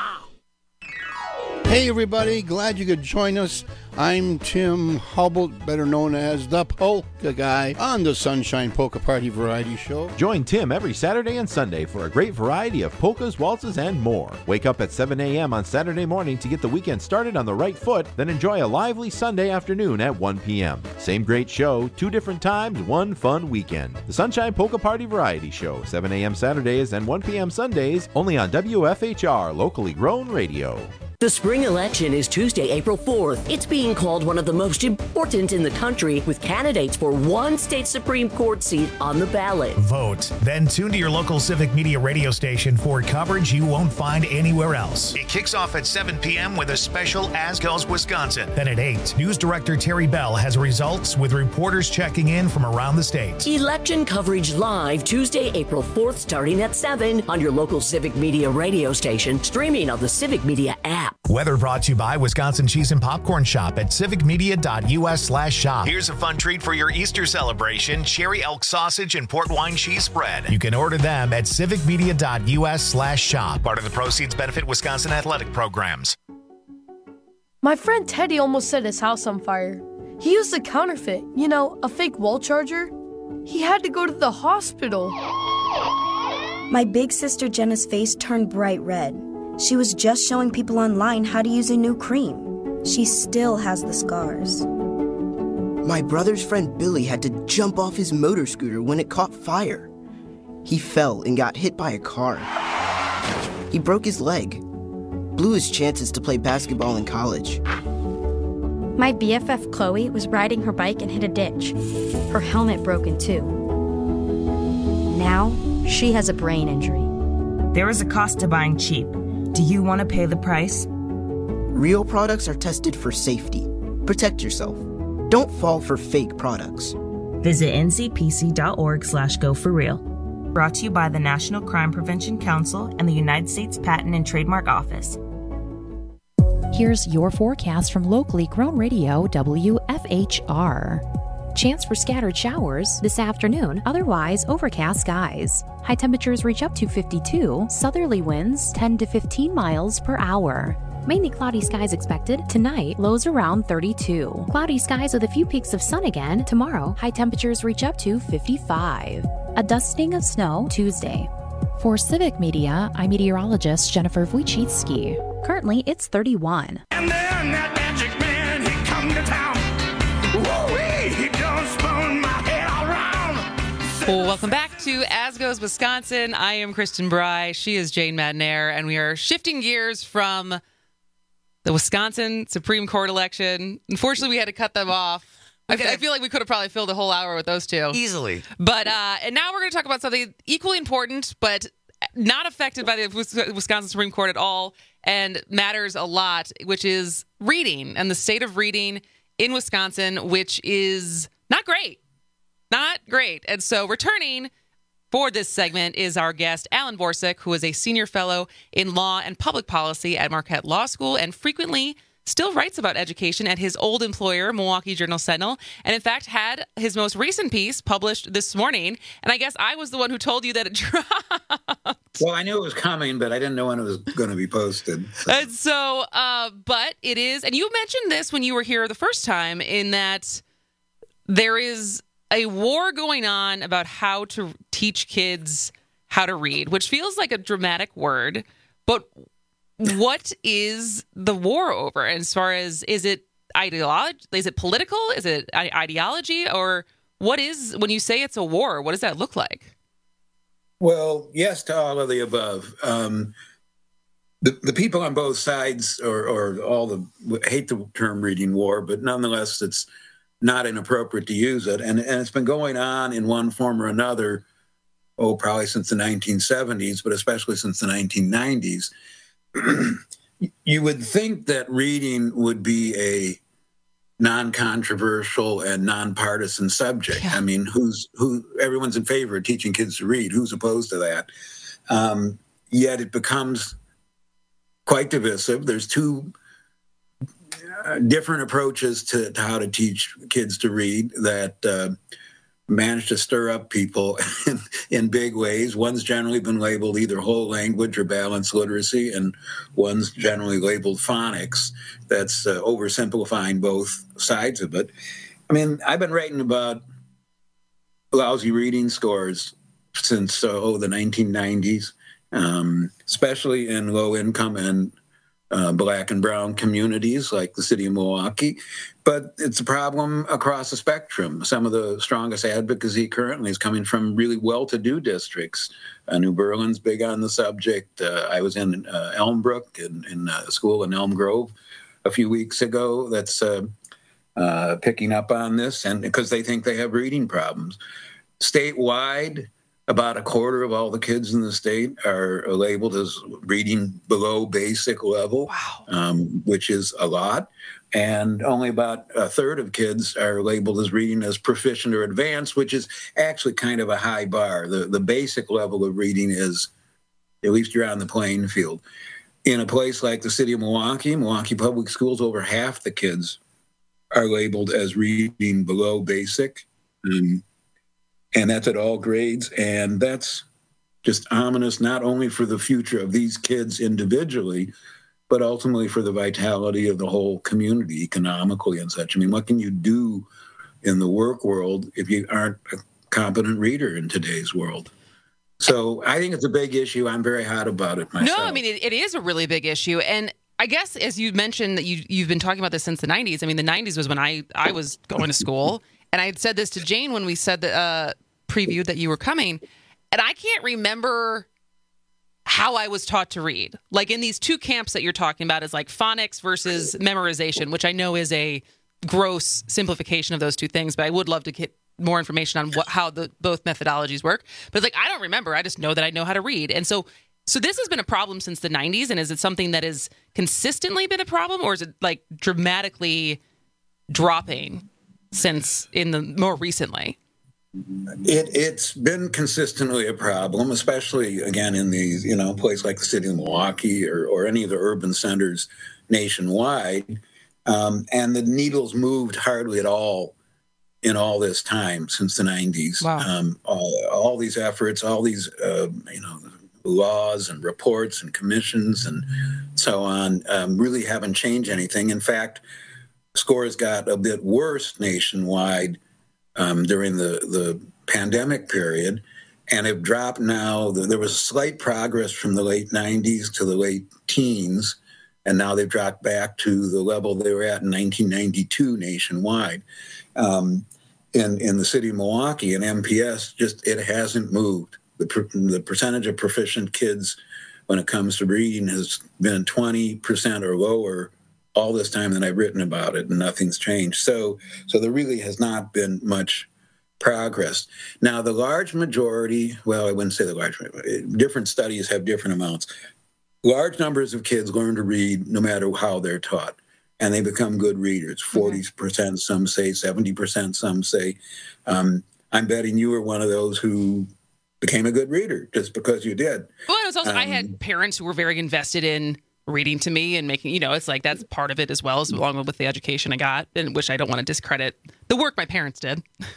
Speaker 12: Hey everybody, glad you could join us. I'm Tim Hubble, better known as the Polka Guy, on the Sunshine Polka Party Variety Show.
Speaker 13: Join Tim every Saturday and Sunday for a great variety of polkas, waltzes, and more. Wake up at seven a.m. on Saturday morning to get the weekend started on the right foot, then enjoy a lively Sunday afternoon at one p.m. Same great show, two different times, one fun weekend. The Sunshine Polka Party Variety Show, seven a.m. Saturdays and one p.m. Sundays, only on W F H R, locally grown radio.
Speaker 2: The spring election is Tuesday, April fourth. It's being called one of the most important in the country, with candidates for one state Supreme Court seat on the ballot.
Speaker 7: Vote. Then tune to your local Civic Media radio station for coverage you won't find anywhere else. It kicks off at seven p.m. with a special As Goes Wisconsin. Then at eight, News Director Terry Bell has results with reporters checking in from around the state.
Speaker 2: Election coverage live Tuesday, April fourth, starting at seven on your local Civic Media radio station, streaming on the Civic Media app.
Speaker 7: Weather brought to you by Wisconsin Cheese and Popcorn Shop at civicmedia.us slash shop. Here's a fun treat for your Easter celebration, cherry elk sausage and port wine cheese spread. You can order them at civicmedia.us slash shop. Part of the proceeds benefit Wisconsin athletic programs.
Speaker 15: My friend Teddy almost set his house on fire. He used a counterfeit, you know, a fake wall charger. He had to go to the hospital.
Speaker 16: My big sister Jenna's face turned bright red. She was just showing people online how to use a new cream. She still has the scars.
Speaker 26: My brother's friend Billy had to jump off his motor scooter when it caught fire. He fell and got hit by a car. He broke his leg, blew his chances to play basketball in college.
Speaker 27: My B F F Chloe was riding her bike and hit a ditch. Her helmet broke in two. Now, she has a brain injury.
Speaker 28: There is a cost to buying cheap. Do you want to pay the price?
Speaker 26: Real products are tested for safety. Protect yourself. Don't fall for fake products.
Speaker 28: Visit ncpc.org slash go for real. Brought to you by the National Crime Prevention Council and the United States Patent and Trademark Office.
Speaker 20: Here's your forecast from locally grown radio W F H R. Chance for scattered showers this afternoon, otherwise overcast skies. High temperatures reach up to fifty-two, southerly winds ten to fifteen miles per hour. Mainly cloudy skies expected. Tonight, lows around thirty-two. Cloudy skies with a few peaks of sun again. Tomorrow, high temperatures reach up to fifty-five. A dusting of snow Tuesday. For Civic Media, I'm meteorologist Jennifer Wojcicki. Currently, it's thirty-one.
Speaker 11: And then that magic man, he come to town. Woo-wee, he done spun my head all around.
Speaker 21: Well, welcome back to As Goes Wisconsin. I am Kristen Bry. She is Jane Madnair, and we are shifting gears from the Wisconsin Supreme Court election. Unfortunately, we had to cut them off. Okay. I feel like we could have probably filled a whole hour with those two.
Speaker 1: Easily.
Speaker 21: But uh, and now we're going to talk about something equally important, but not affected by the Wisconsin Supreme Court at all, and matters a lot, which is reading and the state of reading in Wisconsin, which is not great. Not great. And so returning for this segment is our guest, Alan Borsuk, who is a senior fellow in law and public policy at Marquette Law School and frequently still writes about education at his old employer, Milwaukee Journal-Sentinel, and in fact had his most recent piece published this morning. And I guess I was the one who told you that it dropped.
Speaker 5: Well, I knew it was coming, but I didn't know when it was going to be posted. So.
Speaker 21: And so, uh, but it is, and you mentioned this when you were here the first time, in that there is a war going on about how to teach kids how to read, which feels like a dramatic word, but what is the war over as far as, is it ideology? Is it political? Is it ideology? Or what is, when you say it's a war, what does that look like?
Speaker 5: Well, yes to all of the above. Um, the, the people on both sides, or, or all the, hate the term reading war, but nonetheless, it's not inappropriate to use it. And, and it's been going on in one form or another, oh, probably since the nineteen seventies, but especially since the nineteen nineties. You would think that reading would be a non-controversial and non-partisan subject. Yeah. I mean, who's who? Everyone's in favor of teaching kids to read. Who's opposed to that? Um, yet it becomes quite divisive. There's two uh, different approaches to, to how to teach kids to read that uh, managed to stir up people in, in big ways. One's generally been labeled either whole language or balanced literacy, and one's generally labeled phonics. That's uh, oversimplifying both sides of it. I mean, I've been writing about lousy reading scores since, uh, oh, the nineteen nineties, um, especially in low-income and Uh, black and brown communities like the city of Milwaukee. But it's a problem across the spectrum. Some of the strongest advocacy currently is coming from really well-to-do districts. Uh, New Berlin's big on the subject. Uh, I was in uh, Elmbrook, in, in a school in Elm Grove a few weeks ago that's uh, uh, picking up on this, and because they think they have reading problems. Statewide, about a quarter of all the kids in the state are labeled as reading below basic level, wow. um, which is a lot. And only about a third of kids are labeled as reading as proficient or advanced, which is actually kind of a high bar. The, the basic level of reading is, at least you're on the playing field. In a place like the city of Milwaukee, Milwaukee Public Schools, over half the kids are labeled as reading below basic. Um, And that's at all grades. And that's just ominous, not only for the future of these kids individually, but ultimately for the vitality of the whole community economically and such. I mean, what can you do in the work world if you aren't a competent reader in today's world? So I think it's a big issue. I'm very hot about it myself.
Speaker 21: No, I mean, it, it is a really big issue. And I guess, as you mentioned, that you, you've been talking about this since the nineties. I mean, the nineties was when I, I was going to school. And I had said this to Jane when we said that, uh, previewed that you were coming, and I can't remember how I was taught to read. Like in these two camps that you're talking about, is like phonics versus memorization, which I know is a gross simplification of those two things, but I would love to get more information on what, how the both methodologies work. But it's like, I don't remember. I just know that I know how to read. And so, so this has been a problem since the nineties. And is it something that has consistently been a problem, or is it like dramatically dropping since in the more recently?
Speaker 5: It, it's been consistently a problem, especially, again, in these, you know, places like the city of Milwaukee or, or any of the urban centers nationwide. Um, and the needle's moved hardly at all in all this time since the nineties.
Speaker 21: Wow.
Speaker 5: Um, all, all these efforts, all these, uh, you know, laws and reports and commissions and so on um, really haven't changed anything. In fact, scores got a bit worse nationwide Um, during the, the pandemic period, and have dropped now. There was slight progress from the late nineties to the late teens, and now they've dropped back to the level they were at in nineteen ninety-two nationwide. Um, in, in the city of Milwaukee, and M P S, just it hasn't moved. The, the percentage of proficient kids when it comes to reading has been twenty percent or lower all this time that I've written about it, and nothing's changed. So, so there really has not been much progress. Now, the large majority, well, I wouldn't say the large, different studies have different amounts. Large numbers of kids learn to read no matter how they're taught, and they become good readers. forty percent, some say, seventy percent, some say. Um, I'm betting you were one of those who became a good reader just because you did.
Speaker 21: Well, it was also,
Speaker 5: um,
Speaker 21: I had parents who were very invested in reading to me and making, you know, it's like that's part of it as well, as along with the education I got, and which I don't want to discredit the work my parents did.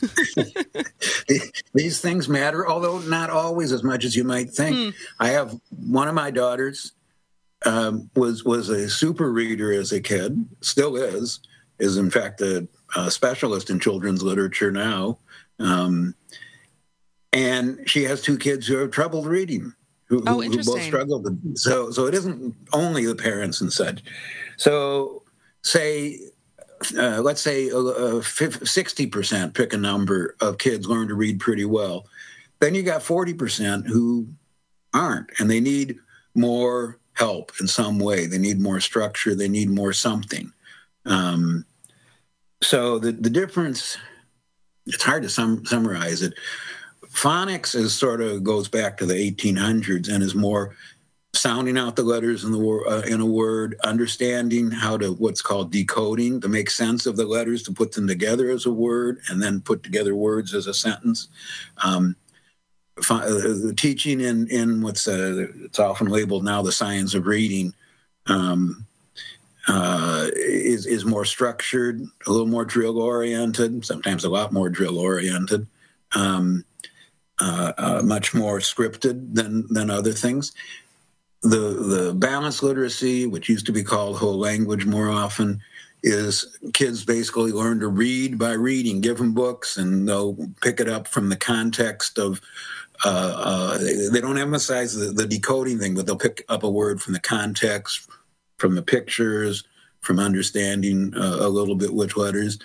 Speaker 5: These things matter, although not always as much as you might think. Mm. I have one of my daughters um, was was a super reader as a kid, still is, is in fact a, a specialist in children's literature now. Um, and she has two kids who have trouble reading. Who,
Speaker 21: oh,
Speaker 5: who, who both struggle. To, so, so it isn't only the parents and such. So, say, uh, let's say uh, uh, sixty percent, pick a number, of kids learn to read pretty well. Then you got forty percent who aren't, and they need more help in some way. They need more structure. They need more something. Um, so the, the difference, it's hard to sum, summarize it. Phonics is sort of goes back to the eighteen hundreds and is more sounding out the letters in the uh, in a word, understanding how to what's called decoding, to make sense of the letters, to put them together as a word, and then put together words as a sentence. Um, the teaching in in what's uh, it's often labeled now the science of reading um, uh, is is more structured, a little more drill oriented, sometimes a lot more drill oriented. Um, Uh, uh, much more scripted than than other things. The the balanced literacy, which used to be called whole language more often, is kids basically learn to read by reading. Give them books and they'll pick it up from the context of. Uh, uh, they, they don't emphasize the, the decoding thing, but they'll pick up a word from the context, from the pictures, from understanding uh, a little bit which letters.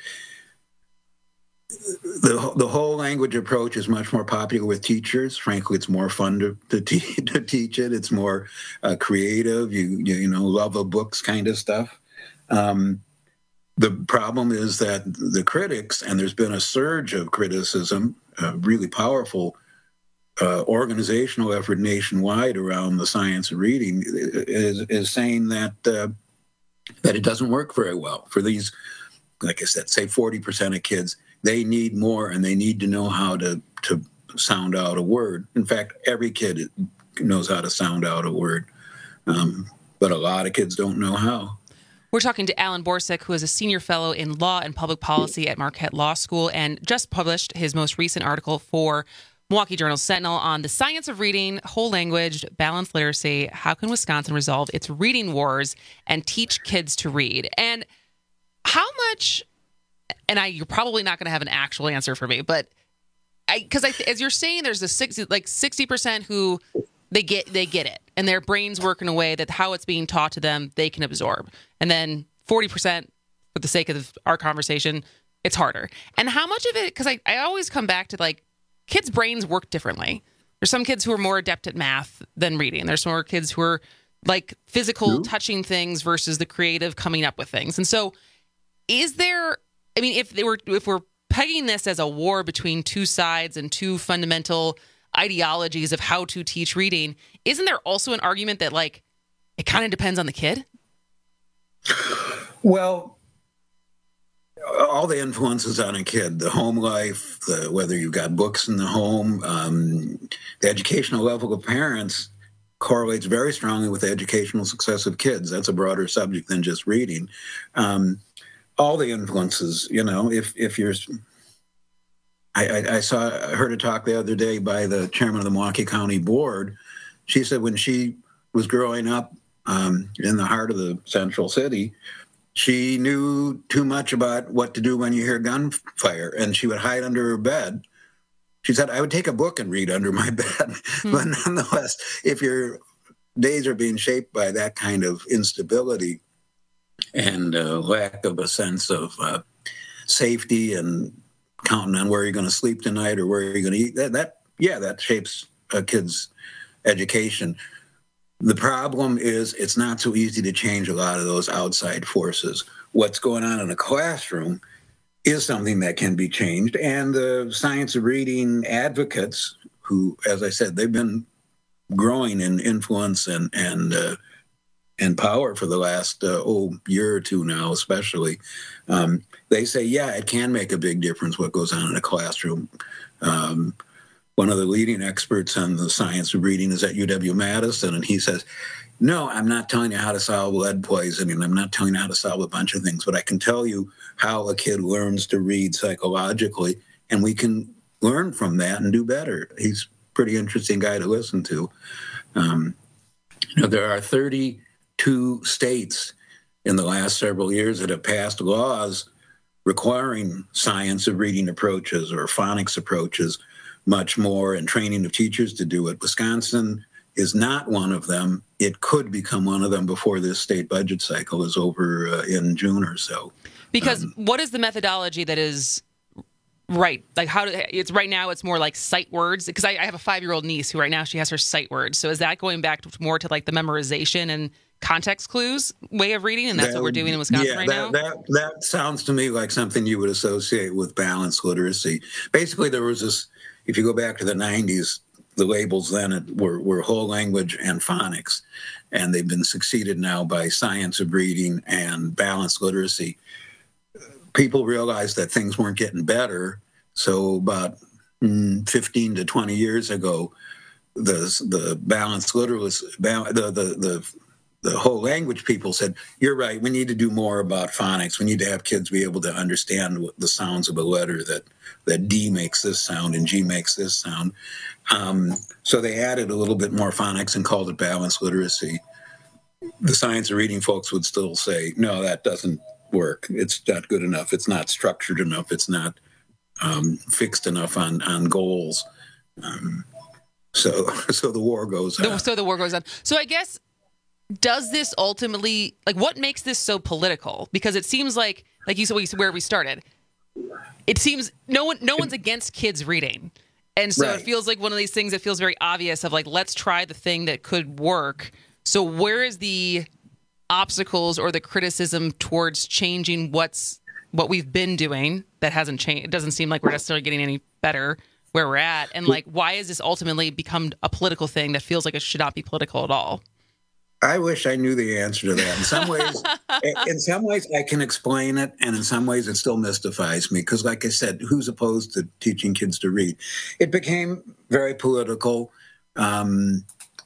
Speaker 5: The the whole language approach is much more popular with teachers. Frankly, it's more fun to to, te- to teach it. It's more uh, creative. You, you you know love of books kind of stuff. Um, the problem is that the critics, and there's been a surge of criticism, a really powerful uh, organizational effort nationwide around the science of reading, is is saying that uh, that it doesn't work very well for these. Like I said, say forty percent of kids. They need more, and they need to know how to, to sound out a word. In fact, every kid knows how to sound out a word, um, but a lot of kids don't know how.
Speaker 21: We're talking to Alan Borsuk, who is a senior fellow in law and public policy at Marquette Law School and just published his most recent article for Milwaukee Journal Sentinel on the science of reading, whole language, balanced literacy. How can Wisconsin resolve its reading wars and teach kids to read? And how much... And I, you're probably not going to have an actual answer for me, but I, because I, as you're saying, there's a sixty, like sixty percent who they get, they get it, and their brains work in a way that how it's being taught to them, they can absorb. And then forty percent, for the sake of our conversation, it's harder. And how much of it? Because I, I always come back to like kids' brains work differently. There's some kids who are more adept at math than reading. There's more kids who are like physical, yeah. touching things versus the creative coming up with things. And so, is there? I mean, if they were, if we're pegging this as a war between two sides and two fundamental ideologies of how to teach reading, isn't there also an argument that like it kind of depends on the kid?
Speaker 5: Well, all the influences on a kid, the home life, the, whether you've got books in the home, um, the educational level of parents correlates very strongly with the educational success of kids. That's a broader subject than just reading. Um, all the influences, you know, if if you're, I, I, I saw, I heard a talk the other day by the chairman of the Milwaukee County Board. She said when she was growing up um, in the heart of the central city, she knew too much about what to do when you hear gunfire, and she would hide under her bed. She said, I would take a book and read under my bed. Hmm. But nonetheless, if your days are being shaped by that kind of instability, and uh, lack of a sense of uh, safety and counting on where you're going to sleep tonight or where you're going to eat, that, that yeah, that shapes a kid's education. The problem is it's not so easy to change a lot of those outside forces. What's going on in a classroom is something that can be changed. And the science of reading advocates, who, as I said, they've been growing in influence and, and uh, and power for the last uh, oh year or two now, especially. Um, they say, yeah, it can make a big difference what goes on in a classroom. Um, one of the leading experts on the science of reading is at U W Madison, and he says, no, I'm not telling you how to solve lead poisoning. I'm not telling you how to solve a bunch of things, but I can tell you how a kid learns to read psychologically, and we can learn from that and do better. He's a pretty interesting guy to listen to. Um, you know, there are thirty-two states in the last several years that have passed laws requiring science of reading approaches or phonics approaches much more, and training of teachers to do it. Wisconsin is not one of them. It could become one of them before this state budget cycle is over uh, in June or so.
Speaker 21: Because
Speaker 5: um,
Speaker 21: what is the methodology that is right? Like how do, it's right now it's more like sight words, because I, I have a five-year-old niece who right now she has her sight words. So is that going back to more to like the memorization and context clues way of reading, and that's
Speaker 5: that,
Speaker 21: what we're doing in Wisconsin
Speaker 5: yeah,
Speaker 21: right
Speaker 5: that,
Speaker 21: now?
Speaker 5: That, that sounds to me like something you would associate with balanced literacy. Basically, there was this, if you go back to the nineties, the labels then were, were whole language and phonics, and they've been succeeded now by science of reading and balanced literacy. People realized that things weren't getting better, so about mm, fifteen to twenty years ago, the the balanced literacy, the the the the whole language people said, you're right, we need to do more about phonics. We need to have kids be able to understand what the sounds of a letter, that that D makes this sound and G makes this sound. Um, so they added a little bit more phonics and called it balanced literacy. The science of reading folks would still say, no, that doesn't work. It's not good enough. It's not structured enough. It's not um, fixed enough on, on goals. Um, so, so the war goes on.
Speaker 21: So the war goes on. So I guess, does this ultimately, like, what makes this so political? Because it seems like, like you said, where we started, it seems no one, no one's against kids reading. And so right. It feels like one of these things that feels very obvious of like, let's try the thing that could work. So where is the obstacles or the criticism towards changing what's, what we've been doing that hasn't changed? It doesn't seem like we're necessarily getting any better where we're at. And like, why has this ultimately become a political thing that feels like it should not be political at all?
Speaker 5: I wish I knew the answer to that. In some ways, in some ways I can explain it, and in some ways it still mystifies me because, like I said, who's opposed to teaching kids to read? It became very political. Um,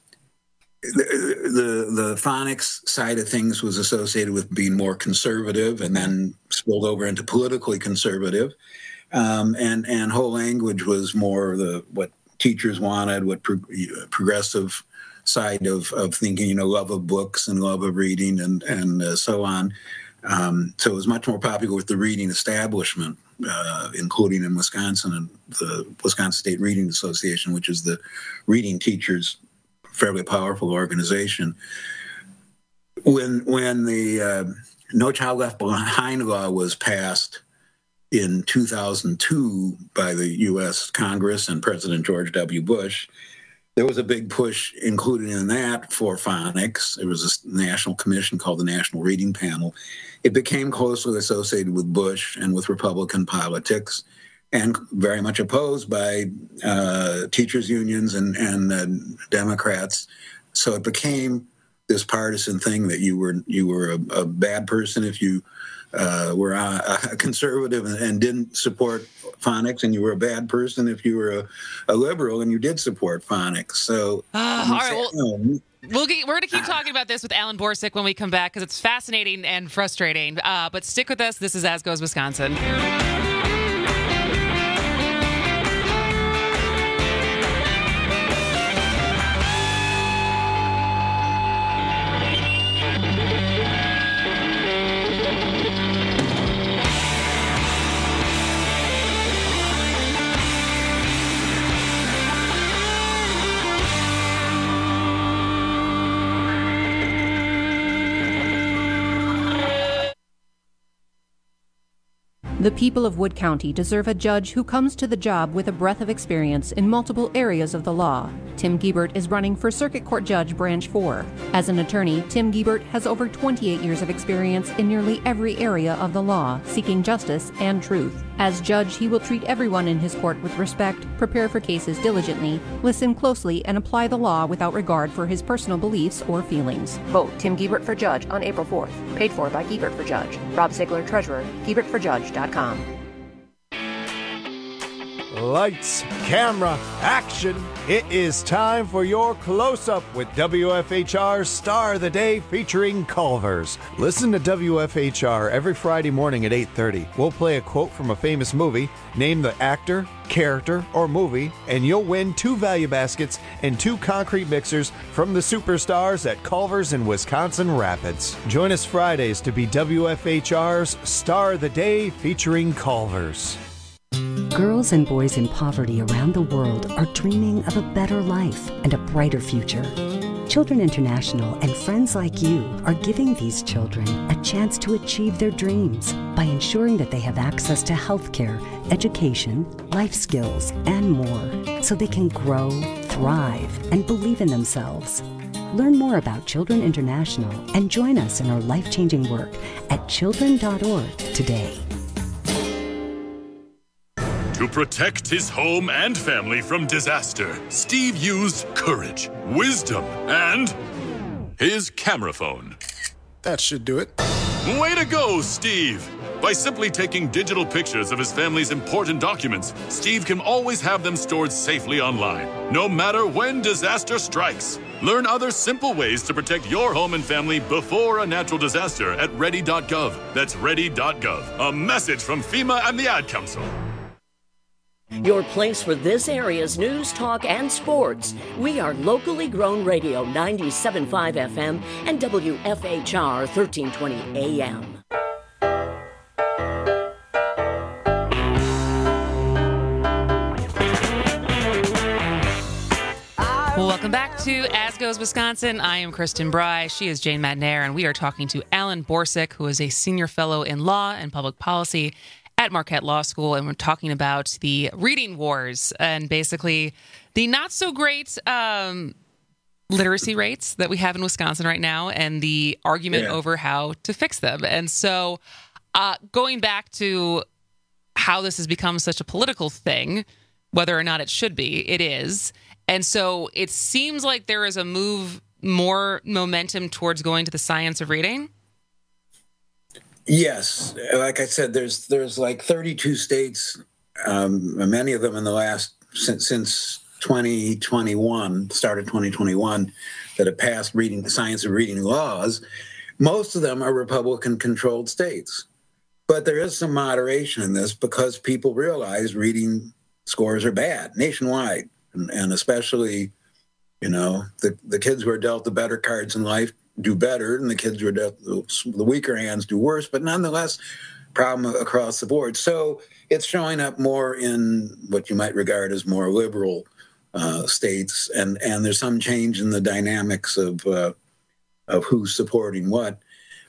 Speaker 5: the, the the phonics side of things was associated with being more conservative, and then spilled over into politically conservative. Um, and and whole language was more the what teachers wanted, what pro- progressive side of, of thinking, you know, love of books and love of reading and, and uh, so on. Um, so it was much more popular with the reading establishment, uh, including in Wisconsin and the Wisconsin State Reading Association, which is the reading teachers' fairly powerful organization. When, when the uh, No Child Left Behind law was passed in two thousand two by the U S Congress and President George W. Bush, there was a big push included in that for phonics. There was a national commission called the National Reading Panel. It became closely associated with Bush and with Republican politics, and very much opposed by uh, teachers' unions and, and uh, Democrats. So it became this partisan thing that you were you were a, a bad person if you uh, were a, a conservative and, and didn't support phonics, and you were a bad person if you were a, a liberal and you did support phonics. So,
Speaker 21: uh, all right, well, we'll get, we're going to keep talking about this with Alan Borsick when we come back because it's fascinating and frustrating. Uh, but stick with us. This is As Goes Wisconsin.
Speaker 8: The people of Wood County deserve a judge who comes to the job with a breadth of experience in multiple areas of the law. Tim Giebert is running for Circuit Court Judge Branch four. As an attorney, Tim Giebert has over twenty-eight years of experience in nearly every area of the law, seeking justice and truth. As judge, he will treat everyone in his court with respect, prepare for cases diligently, listen closely, and apply the law without regard for his personal beliefs or feelings.
Speaker 6: Vote Tim Giebert for Judge on April fourth. Paid for by Giebert for Judge. Rob Sigler, Treasurer, Giebert for Judge dot com.
Speaker 9: Lights, camera, action. It is time for your close-up with W F H R's Star of the Day featuring Culver's. Listen to W F H R every Friday morning at eight thirty. We'll play a quote from a famous movie, name the actor, character, or movie, and you'll win two value baskets and two concrete mixers from the superstars at Culver's in Wisconsin Rapids. Join us Fridays to be W F H R's Star of the Day featuring Culver's.
Speaker 14: Girls and boys in poverty around the world are dreaming of a better life and a brighter future. Children International and friends like you are giving these children a chance to achieve their dreams by ensuring that they have access to healthcare, education, life skills, and more, so they can grow, thrive, and believe in themselves. Learn more about Children International and join us in our life-changing work at children dot org today.
Speaker 17: To protect his home and family from disaster, Steve used courage, wisdom, and his camera phone.
Speaker 18: That should do it.
Speaker 17: Way to go, Steve! By simply taking digital pictures of his family's important documents, Steve can always have them stored safely online, no matter when disaster strikes. Learn other simple ways to protect your home and family before a natural disaster at ready dot gov. That's ready dot gov. A message from FEMA and the Ad Council.
Speaker 2: Your place for this area's news, talk, and sports. We are locally grown radio ninety-seven point five F M and W F H R thirteen twenty A M.
Speaker 21: Welcome back to As Goes Wisconsin. I am Kristen Bry. She is Jane Madnair, and we are talking to Alan Borsuk, who is a senior fellow in law and public policy at Marquette Law School, and we're talking about the reading wars and basically the not so great um, literacy rates that we have in Wisconsin right now and the argument yeah. over how to fix them. And so uh, going back to how this has become such a political thing, whether or not it should be, it is. And so it seems like there is a move, more momentum towards going to the science of reading.
Speaker 5: Yes, like I said, there's there's like thirty-two states, um, many of them in the last since since twenty twenty-one, started twenty twenty-one, that have passed reading the science of reading laws. Most of them are Republican-controlled states, but there is some moderation in this because people realize reading scores are bad nationwide, and, and especially, you know, the the kids who are dealt the better cards in life do better, and the kids who are dealt the weaker hands do worse, but nonetheless, problem across the board. So it's showing up more in what you might regard as more liberal uh, states, and, and there's some change in the dynamics of uh, of who's supporting what.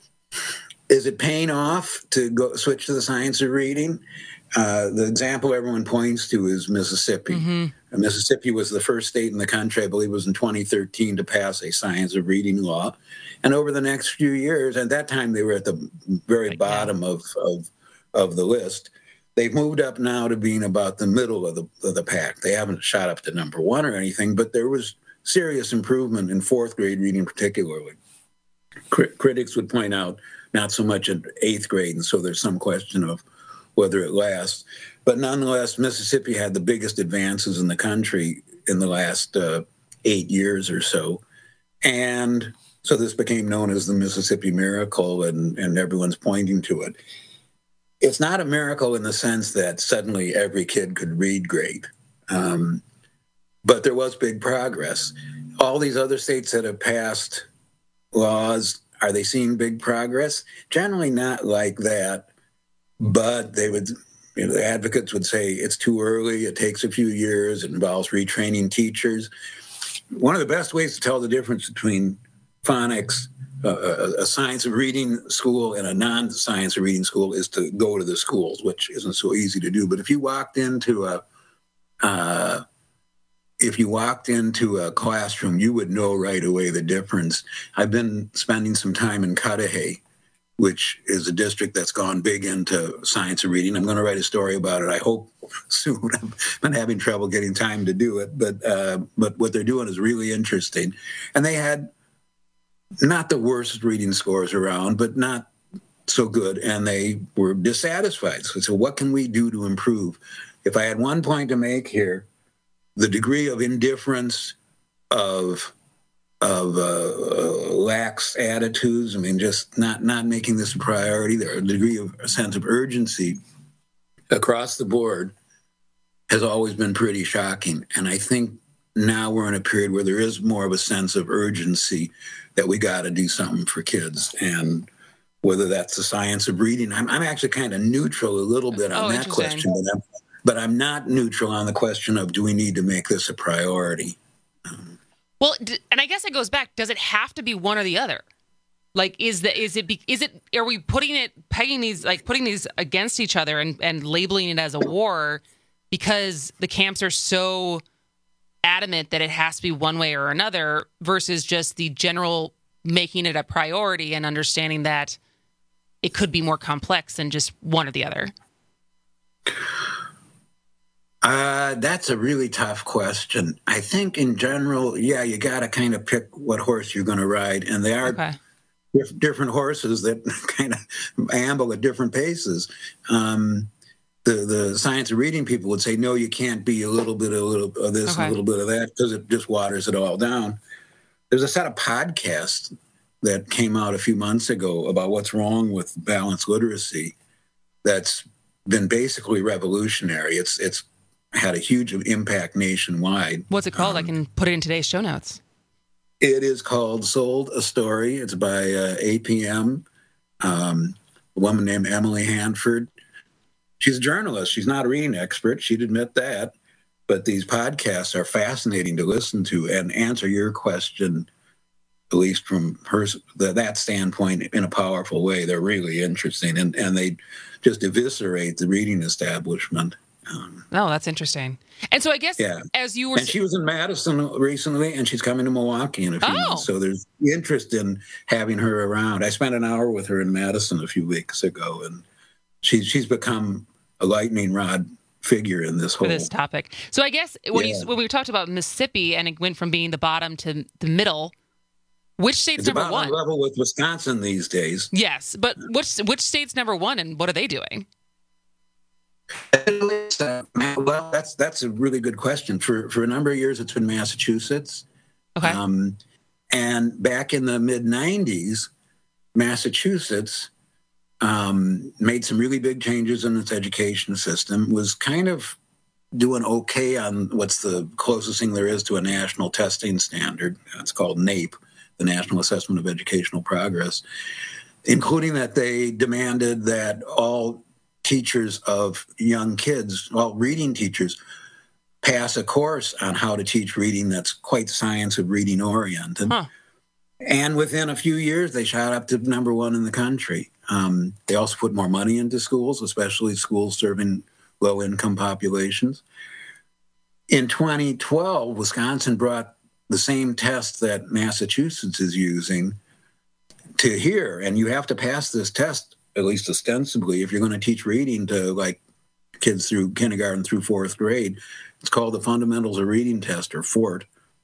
Speaker 5: Is it paying off to go switch to the science of reading? Uh, the example everyone points to is Mississippi. Mm-hmm. And Mississippi was the first state in the country, I believe it was in twenty thirteen, to pass a science of reading law. And over the next few years, at that time they were at the very like bottom of, of of the list. They've moved up now to being about the middle of the of the pack. They haven't shot up to number one or anything, but there was serious improvement in fourth grade reading particularly. Crit- critics would point out not so much in eighth grade, and so there's some question of whether it lasts. But nonetheless, Mississippi had the biggest advances in the country in the last uh, eight years or so. And so this became known as the Mississippi Miracle, and, and everyone's pointing to it. It's not a miracle in the sense that suddenly every kid could read great, um, but there was big progress. All these other states that have passed laws, are they seeing big progress? Generally not like that. But they would, you know, the advocates would say it's too early, it takes a few years, it involves retraining teachers. One of the best ways to tell the difference between phonics, uh, a, a science of reading school, and a non-science of reading school is to go to the schools, which isn't so easy to do. But if you walked into a, uh, if you walked into a classroom, you would know right away the difference. I've been spending some time in Cudahy, which is a district that's gone big into science of reading. I'm going to write a story about it, I hope, soon. I've been having trouble getting time to do it, but uh, but what they're doing is really interesting. And they had not the worst reading scores around, but not so good, and they were dissatisfied. So, so what can we do to improve? if I had one point to make here, the degree of indifference, of of uh, lax attitudes, I mean, just not, not making this a priority, there a degree of a sense of urgency across the board has always been pretty shocking. And I think now we're in a period where there is more of a sense of urgency that we got to do something for kids. And whether that's the science of reading, I'm, I'm actually kind of neutral a little bit on
Speaker 21: oh,
Speaker 5: that question, but I'm, but I'm not neutral on the question of, do we need to make this a priority? Um,
Speaker 21: Well, and I guess it goes back. Does it have to be one or the other? Like, is the is it is it are we putting it pegging these like putting these against each other and, and labeling it as a war because the camps are so adamant that it has to be one way or another versus just the general making it a priority and understanding that it could be more complex than just one or the other?
Speaker 5: Uh, that's a really tough question. I think in general, yeah, you got to kind of pick what horse you're going to ride. And they are
Speaker 21: okay.
Speaker 5: diff- different horses that kind of amble at different paces. Um, the, the science of reading people would say, no, you can't be a little bit of, a little of this
Speaker 21: okay.
Speaker 5: and a little bit of that because it just waters it all down. There's a set of podcasts that came out a few months ago about what's wrong with balanced literacy that's been basically revolutionary. It's it's had a huge impact nationwide.
Speaker 21: What's it called?
Speaker 5: Um,
Speaker 21: I can put it in today's show notes.
Speaker 5: It is called Sold a Story. It's by uh, A P M, um, a woman named Emily Hanford. She's a journalist. She's not a reading expert. She'd admit that. But these podcasts are fascinating to listen to and answer your question, at least from her the, that standpoint, in a powerful way. They're really interesting. And, and they just eviscerate the reading establishment. Um,
Speaker 21: oh, that's interesting. And so I guess
Speaker 5: yeah.
Speaker 21: as you were...
Speaker 5: And she was in Madison recently, and she's coming to Milwaukee in a few
Speaker 21: oh.
Speaker 5: months. So there's interest in having her around. I spent an hour with her in Madison a few weeks ago, and she's she's become a lightning rod figure in this whole...
Speaker 21: For this topic. So I guess when,
Speaker 5: yeah.
Speaker 21: you, when we talked about Mississippi and it went from being the bottom to the middle, which state's
Speaker 5: it's
Speaker 21: number
Speaker 5: about
Speaker 21: one?
Speaker 5: on level with Wisconsin these days.
Speaker 21: Yes, but which which state's number one, and what are they doing?
Speaker 5: Uh, well, that's that's a really good question. For for a number of years, it's been Massachusetts.
Speaker 21: Okay.
Speaker 5: Um, and back in the mid nineties, Massachusetts um, made some really big changes in its education system, was kind of doing okay on what's the closest thing there is to a national testing standard. It's called NAEP, the National Assessment of Educational Progress, including that they demanded that all teachers of young kids, well, reading teachers, pass a course on how to teach reading that's quite science of reading oriented.
Speaker 21: Huh.
Speaker 5: And within a few years, they shot up to number one in the country. Um, they also put more money into schools, especially schools serving low-income populations. In twenty twelve, Wisconsin brought the same test that Massachusetts is using to here, and you have to pass this test, at least ostensibly, if you're going to teach reading to like kids through kindergarten through fourth grade. It's called the Fundamentals of Reading Test, or FORT.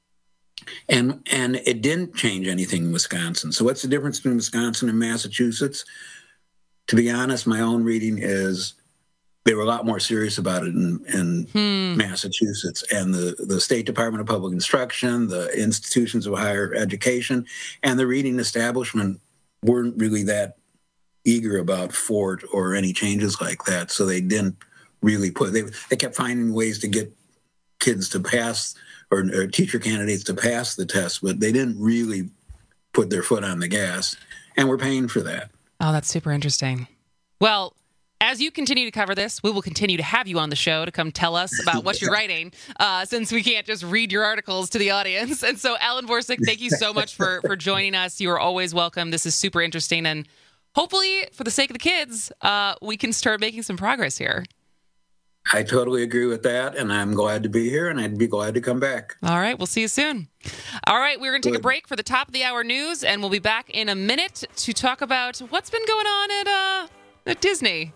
Speaker 5: And and it didn't change anything in Wisconsin. So what's the difference between Wisconsin and Massachusetts? To be honest, my own reading is they were a lot more serious about it in, in
Speaker 21: hmm.
Speaker 5: Massachusetts. And the, the State Department of Public Instruction, the institutions of higher education, and the reading establishment weren't really that eager about FORT or any changes like that. So they didn't really put, they, they kept finding ways to get kids to pass or, or teacher candidates to pass the test, but they didn't really put their foot on the gas. And we're paying for that.
Speaker 21: Oh, that's super interesting. Well, as you continue to cover this, we will continue to have you on the show to come tell us about what you're writing, uh, since we can't just read your articles to the audience. And so, Alan Vorsick, thank you so much for, for joining us. You are always welcome. This is super interesting. And hopefully, for the sake of the kids, uh, we can start making some progress here.
Speaker 5: I totally agree with that, and I'm glad to be here, and I'd be glad to come back.
Speaker 21: All right, we'll see you soon. All right, we're going to take
Speaker 5: Good.
Speaker 21: a break for the top of the hour news, and we'll be back in a minute to talk about what's been going on at uh, at Disney.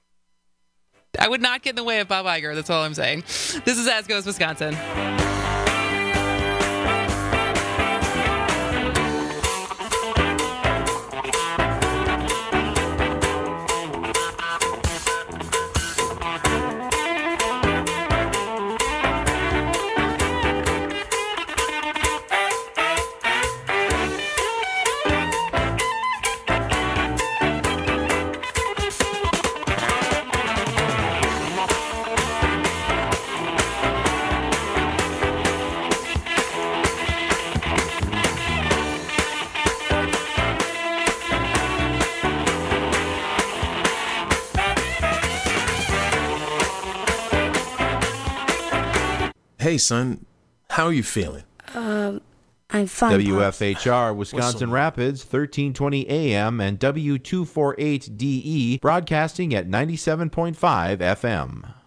Speaker 21: I would not get in the way of Bob Iger, that's all I'm saying. This is As Goes Wisconsin.
Speaker 3: Hey, son, how are you feeling?
Speaker 16: Um, I'm fine.
Speaker 13: W F H R Wisconsin Rapids, thirteen twenty A M and W two forty-eight D E, broadcasting at ninety-seven point five F M.